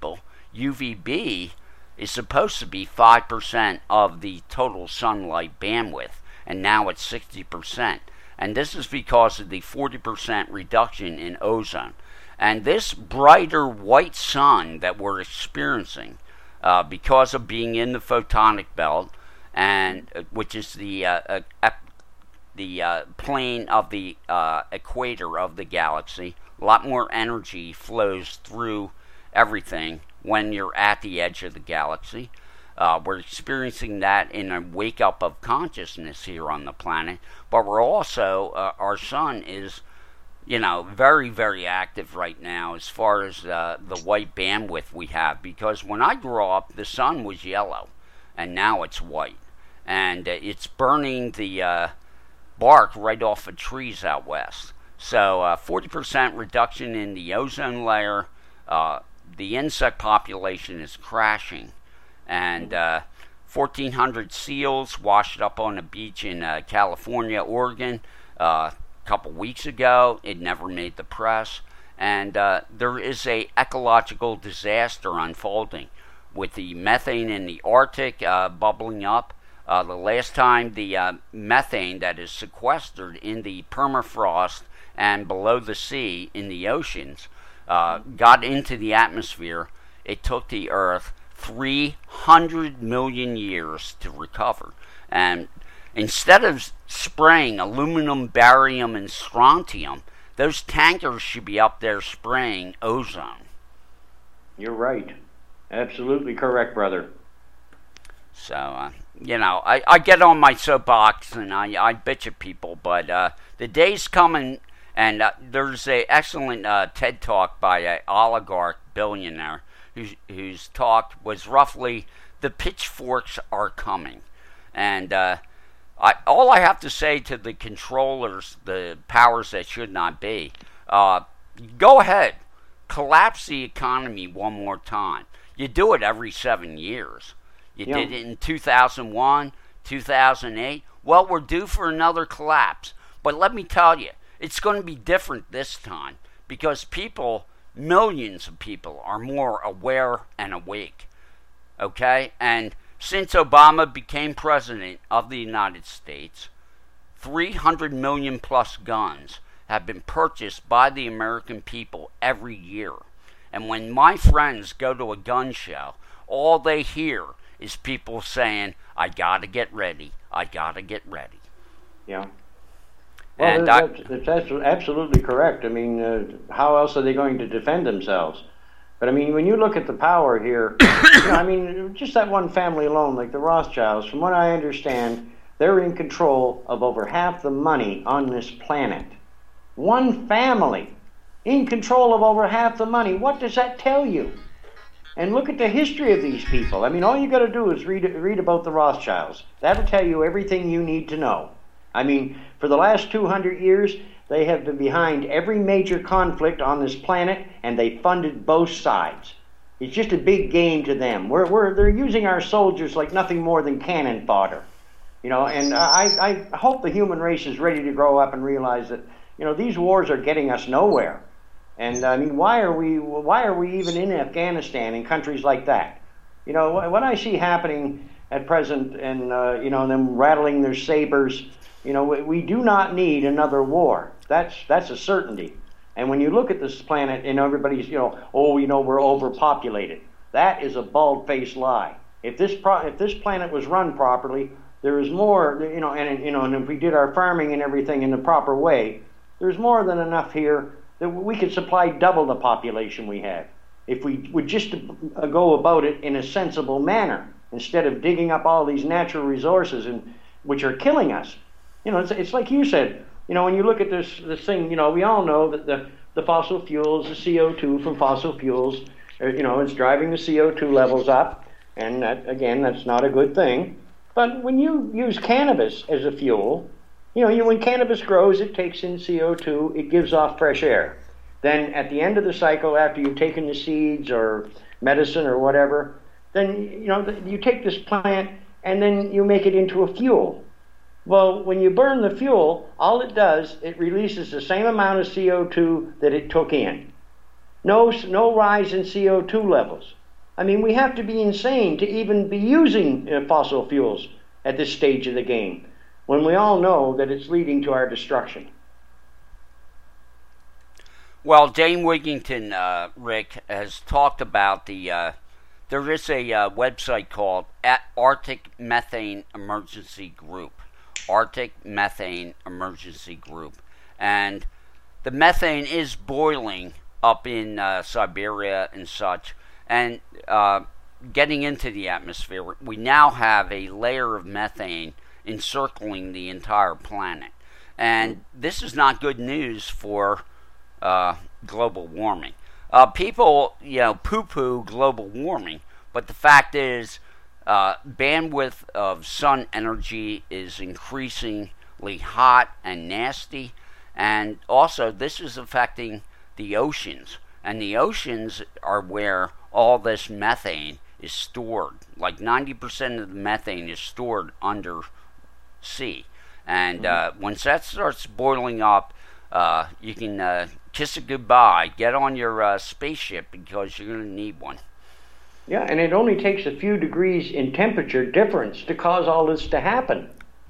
U V B is supposed to be five percent of the total sunlight bandwidth, and now it's sixty percent. And this is because of the forty percent reduction in ozone. And this brighter white sun that we're experiencing, uh, because of being in the photonic belt, and uh, which is the uh, uh, ep- the uh, plane of the uh, equator of the galaxy, a lot more energy flows through everything when you're at the edge of the galaxy. Uh, we're experiencing that in a wake-up of consciousness here on the planet, but we're also, uh, our sun is, you know, very, very active right now as far as uh, the white bandwidth we have, because when I grew up, the sun was yellow, and now it's white, and uh, it's burning the uh, bark right off of trees out west. So uh, forty percent reduction in the ozone layer, uh, the insect population is crashing, and uh, fourteen hundred seals washed up on a beach in uh, California, Oregon, uh, a couple weeks ago. It never made the press, and uh, there is a ecological disaster unfolding with the methane in the Arctic uh, bubbling up. Uh, the last time the uh, methane that is sequestered in the permafrost and below the sea in the oceans uh, got into the atmosphere, it took the Earth three hundred million years to recover. And instead of spraying aluminum, barium, and strontium, those tankers should be up there spraying ozone. You're right. Absolutely correct, brother. So, uh, you know, I, I get on my soapbox and I, I bitch at people, but uh, the day's coming, and uh, there's a excellent uh, TED Talk by an oligarch billionaire whose, whose talk was roughly, the pitchforks are coming. And uh, I, all I have to say to the controllers, the powers that should not be, uh, go ahead, collapse the economy one more time. You do it every seven years. You yeah. did it in two thousand one, two thousand eight. Well, we're due for another collapse. But let me tell you, it's going to be different this time because people, millions of people, are more aware and awake. Okay? And since Obama became president of the United States, three hundred million plus guns have been purchased by the American people every year. And when my friends go to a gun show, all they hear is people saying, I gotta get ready, I gotta get ready. Yeah. Well, and that's, I, that's absolutely correct. I mean, uh, how else are they going to defend themselves? But I mean, when you look at the power here, you know, I mean, just that one family alone, like the Rothschilds, from what I understand, they're in control of over half the money on this planet. One family in control of over half the money. What does that tell you? And look at the history of these people. I mean, all you got to do is read read about the Rothschilds. That'll tell you everything you need to know. I mean, for the last two hundred years, they have been behind every major conflict on this planet, and they funded both sides. It's just a big game to them. We're, we're, they're using our soldiers like nothing more than cannon fodder. You know, and I, I hope the human race is ready to grow up and realize that, you know, these wars are getting us nowhere. And I mean, why are we why are we even in Afghanistan and countries like that? You know, what I see happening at present, and uh, you know, them rattling their sabers. You know, we, we do not need another war. That's that's a certainty. And when you look at this planet, and everybody's, you know, oh, you know, we're overpopulated. That is a bald-faced lie. If this pro- if this planet was run properly, there is more. You know, and you know, and if we did our farming and everything in the proper way, there's more than enough here that we could supply double the population we have if we would just go about it in a sensible manner instead of digging up all these natural resources and which are killing us. You know, it's, it's like you said. You know, when you look at this this thing, you know, we all know that the the fossil fuels, the C O two from fossil fuels, uh, you know, it's driving the C O two levels up, and that, again, that's not a good thing. But when you use cannabis as a fuel, you know, you, when cannabis grows, it takes in C O two, it gives off fresh air. Then at the end of the cycle, after you've taken the seeds or medicine or whatever, then, you know, you take this plant and then you make it into a fuel. Well, when you burn the fuel, all it does, it releases the same amount of C O two that it took in. No, no rise in C O two levels. I mean, we have to be insane to even be using uh, fossil fuels at this stage of the game, when we all know that it's leading to our destruction. Well, Dane Wigington, uh, Rick, has talked about the, uh, there is a uh, website called Arctic Methane Emergency Group. Arctic Methane Emergency Group. And the methane is boiling up in uh, Siberia and such, and uh, getting into the atmosphere. We now have a layer of methane encircling the entire planet. And this is not good news for uh, global warming. Uh, people, you know, poo-poo global warming, but the fact is, uh, bandwidth of sun energy is increasingly hot and nasty, and also this is affecting the oceans, and the oceans are where all this methane is stored. Like ninety percent of the methane is stored under sea, and uh, once that starts boiling up, uh, you can uh, kiss it goodbye. Get on your uh, spaceship, because you're going to need one. Yeah, and it only takes a few degrees in temperature difference to cause all this to happen.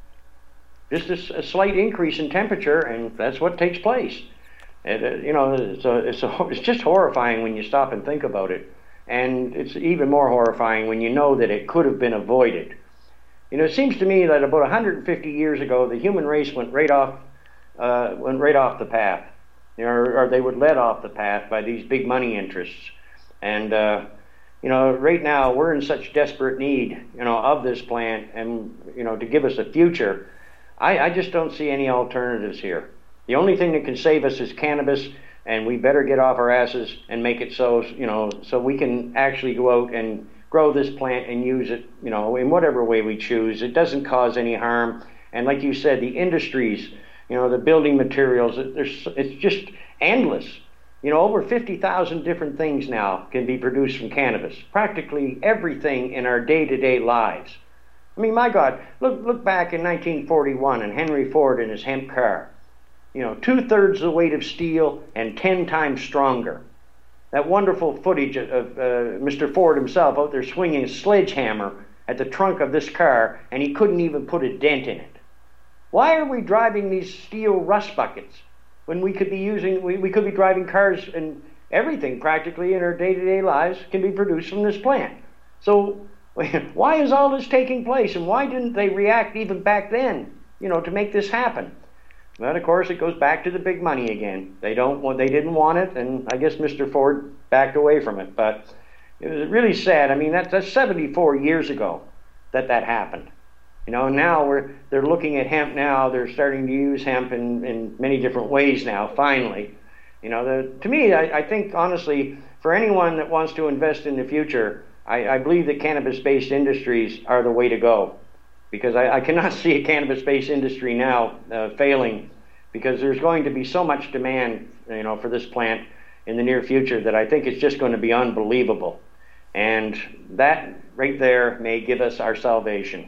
Just a, a slight increase in temperature, and that's what takes place. And, uh, you know, it's, a, it's, a, it's just horrifying when you stop and think about it. And it's even more horrifying when you know that it could have been avoided. You know, it seems to me that about one hundred fifty years ago, the human race went right off, uh, went right off the path, you know, or, or they were led off the path by these big money interests. And uh, you know, right now we're in such desperate need, you know, of this plant, and you know, to give us a future. I, I just don't see any alternatives here. The only thing that can save us is cannabis, and we better get off our asses and make it so, you know, so we can actually go out and grow this plant and use it, you know, in whatever way we choose. It doesn't cause any harm. And like you said, the industries, you know, the building materials, there's, it's just endless. You know, over fifty thousand different things now can be produced from cannabis. Practically everything in our day-to-day lives. I mean, my God, look look back in nineteen forty-one and Henry Ford in his hemp car. You know, two-thirds the weight of steel and ten times stronger. That wonderful footage of uh, Mister Ford himself out there swinging a sledgehammer at the trunk of this car, and he couldn't even put a dent in it. Why are we driving these steel rust buckets when we could be using, we, we could be driving cars, and everything practically in our day-to-day lives can be produced from this plant? So why is all this taking place, and why didn't they react even back then, you know, to make this happen? Well, of course, it goes back to the big money again. They don't want, they didn't want it, and I guess Mister Ford backed away from it. But it was really sad. I mean, that's, that's seventy-four years ago that that happened. You know, now we're they're looking at hemp now. They're starting to use hemp in, in many different ways now. Finally, you know, the, to me, I, I think honestly, for anyone that wants to invest in the future, I, I believe that cannabis-based industries are the way to go. Because I, I cannot see a cannabis-based industry now uh, failing, because there's going to be so much demand, you know, for this plant in the near future that I think it's just going to be unbelievable. And that right there may give us our salvation.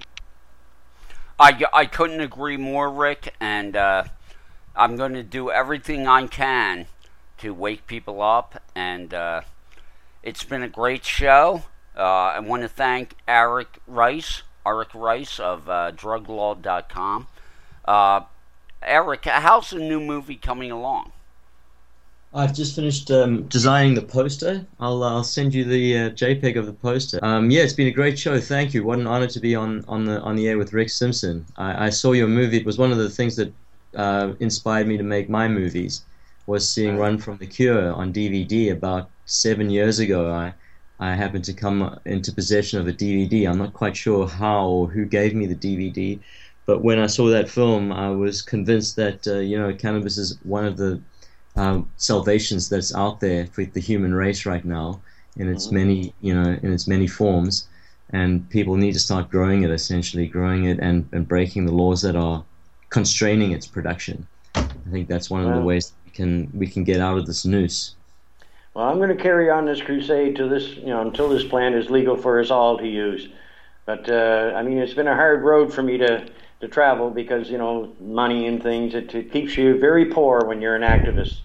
I, I couldn't agree more, Rick, and uh, I'm going to do everything I can to wake people up, and uh, it's been a great show. Uh, I want to thank Eric Rice. Eric Rice of uh, drug law dot com. Uh, Eric, how's the new movie coming along? I've just finished um, designing the poster. I'll uh, I'll send you the uh, JPEG of the poster. Um, yeah, it's been a great show. Thank you. What an honor to be on, on the on the air with Rick Simpson. I, I saw your movie. It was one of the things that uh, inspired me to make my movies. Was seeing Run from the Cure on D V D about seven years ago. I I happened to come into possession of a D V D. I'm not quite sure how or who gave me the D V D, but when I saw that film, I was convinced that uh, you know, cannabis is one of the uh, salvations that's out there for the human race right now in its mm-hmm. many, you know, in its many forms, and people need to start growing it, essentially growing it and, and breaking the laws that are constraining its production. I think that's one of the ways that we can we can get out of this noose. Well, I'm going to carry on this crusade to this, you know, until this plant is legal for us all to use. But uh, I mean, it's been a hard road for me to to travel because, you know, money and things. It, it keeps you very poor when you're an activist.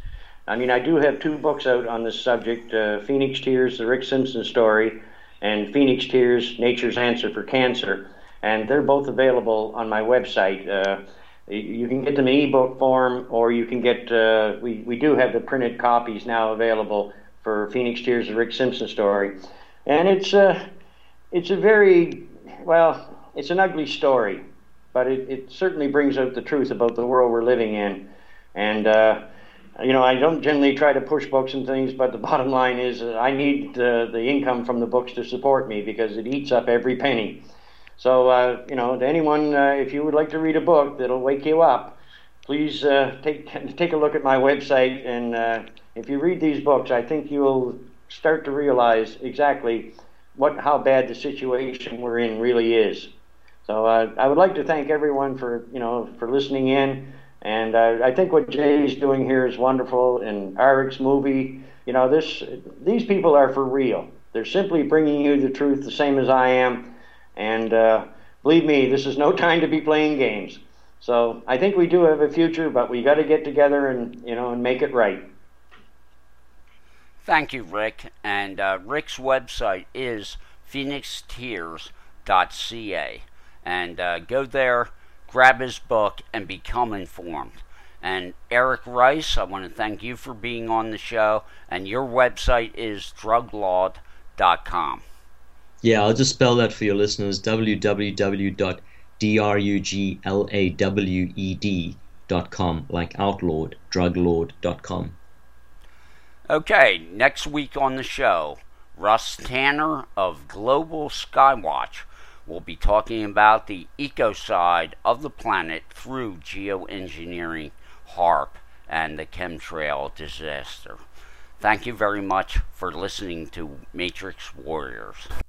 I mean, I do have two books out on this subject, uh, Phoenix Tears, The Rick Simpson Story, and Phoenix Tears, Nature's Answer for Cancer, and they're both available on my website. Uh, you can get them in ebook form, or you can get, uh, we, we do have the printed copies now available for Phoenix Tears, The Rick Simpson Story. And it's, uh, it's a very, well, it's an ugly story, but it, it certainly brings out the truth about the world we're living in. And, uh, you know, I don't generally try to push books and things, but the bottom line is uh, I need uh, the income from the books to support me because it eats up every penny. So, uh, you know, to anyone, uh, if you would like to read a book that'll wake you up, please uh, take take a look at my website. And uh, if you read these books, I think you'll start to realize exactly what how bad the situation we're in really is. So uh, I would like to thank everyone for, you know, for listening in. And uh, I think what Jay's doing here is wonderful. And Eric's movie, you know, this these people are for real. They're simply bringing you the truth the same as I am. And uh, believe me, this is no time to be playing games. So I think we do have a future, but we got to get together and, you know, and make it right. Thank you, Rick. And uh, Rick's website is phoenix tears dot c a. And uh, go there, grab his book, and become informed. And Eric Rice, I want to thank you for being on the show. And your website is drug lawed dot com. Yeah, I'll just spell that for your listeners, w w w dot drug lawed dot com, like outlawed, drug lord dot com. Okay, next week on the show, Russ Tanner of Global Skywatch will be talking about the ecocide of the planet through geoengineering, HAARP, and the chemtrail disaster. Thank you very much for listening to Matrix Warriors.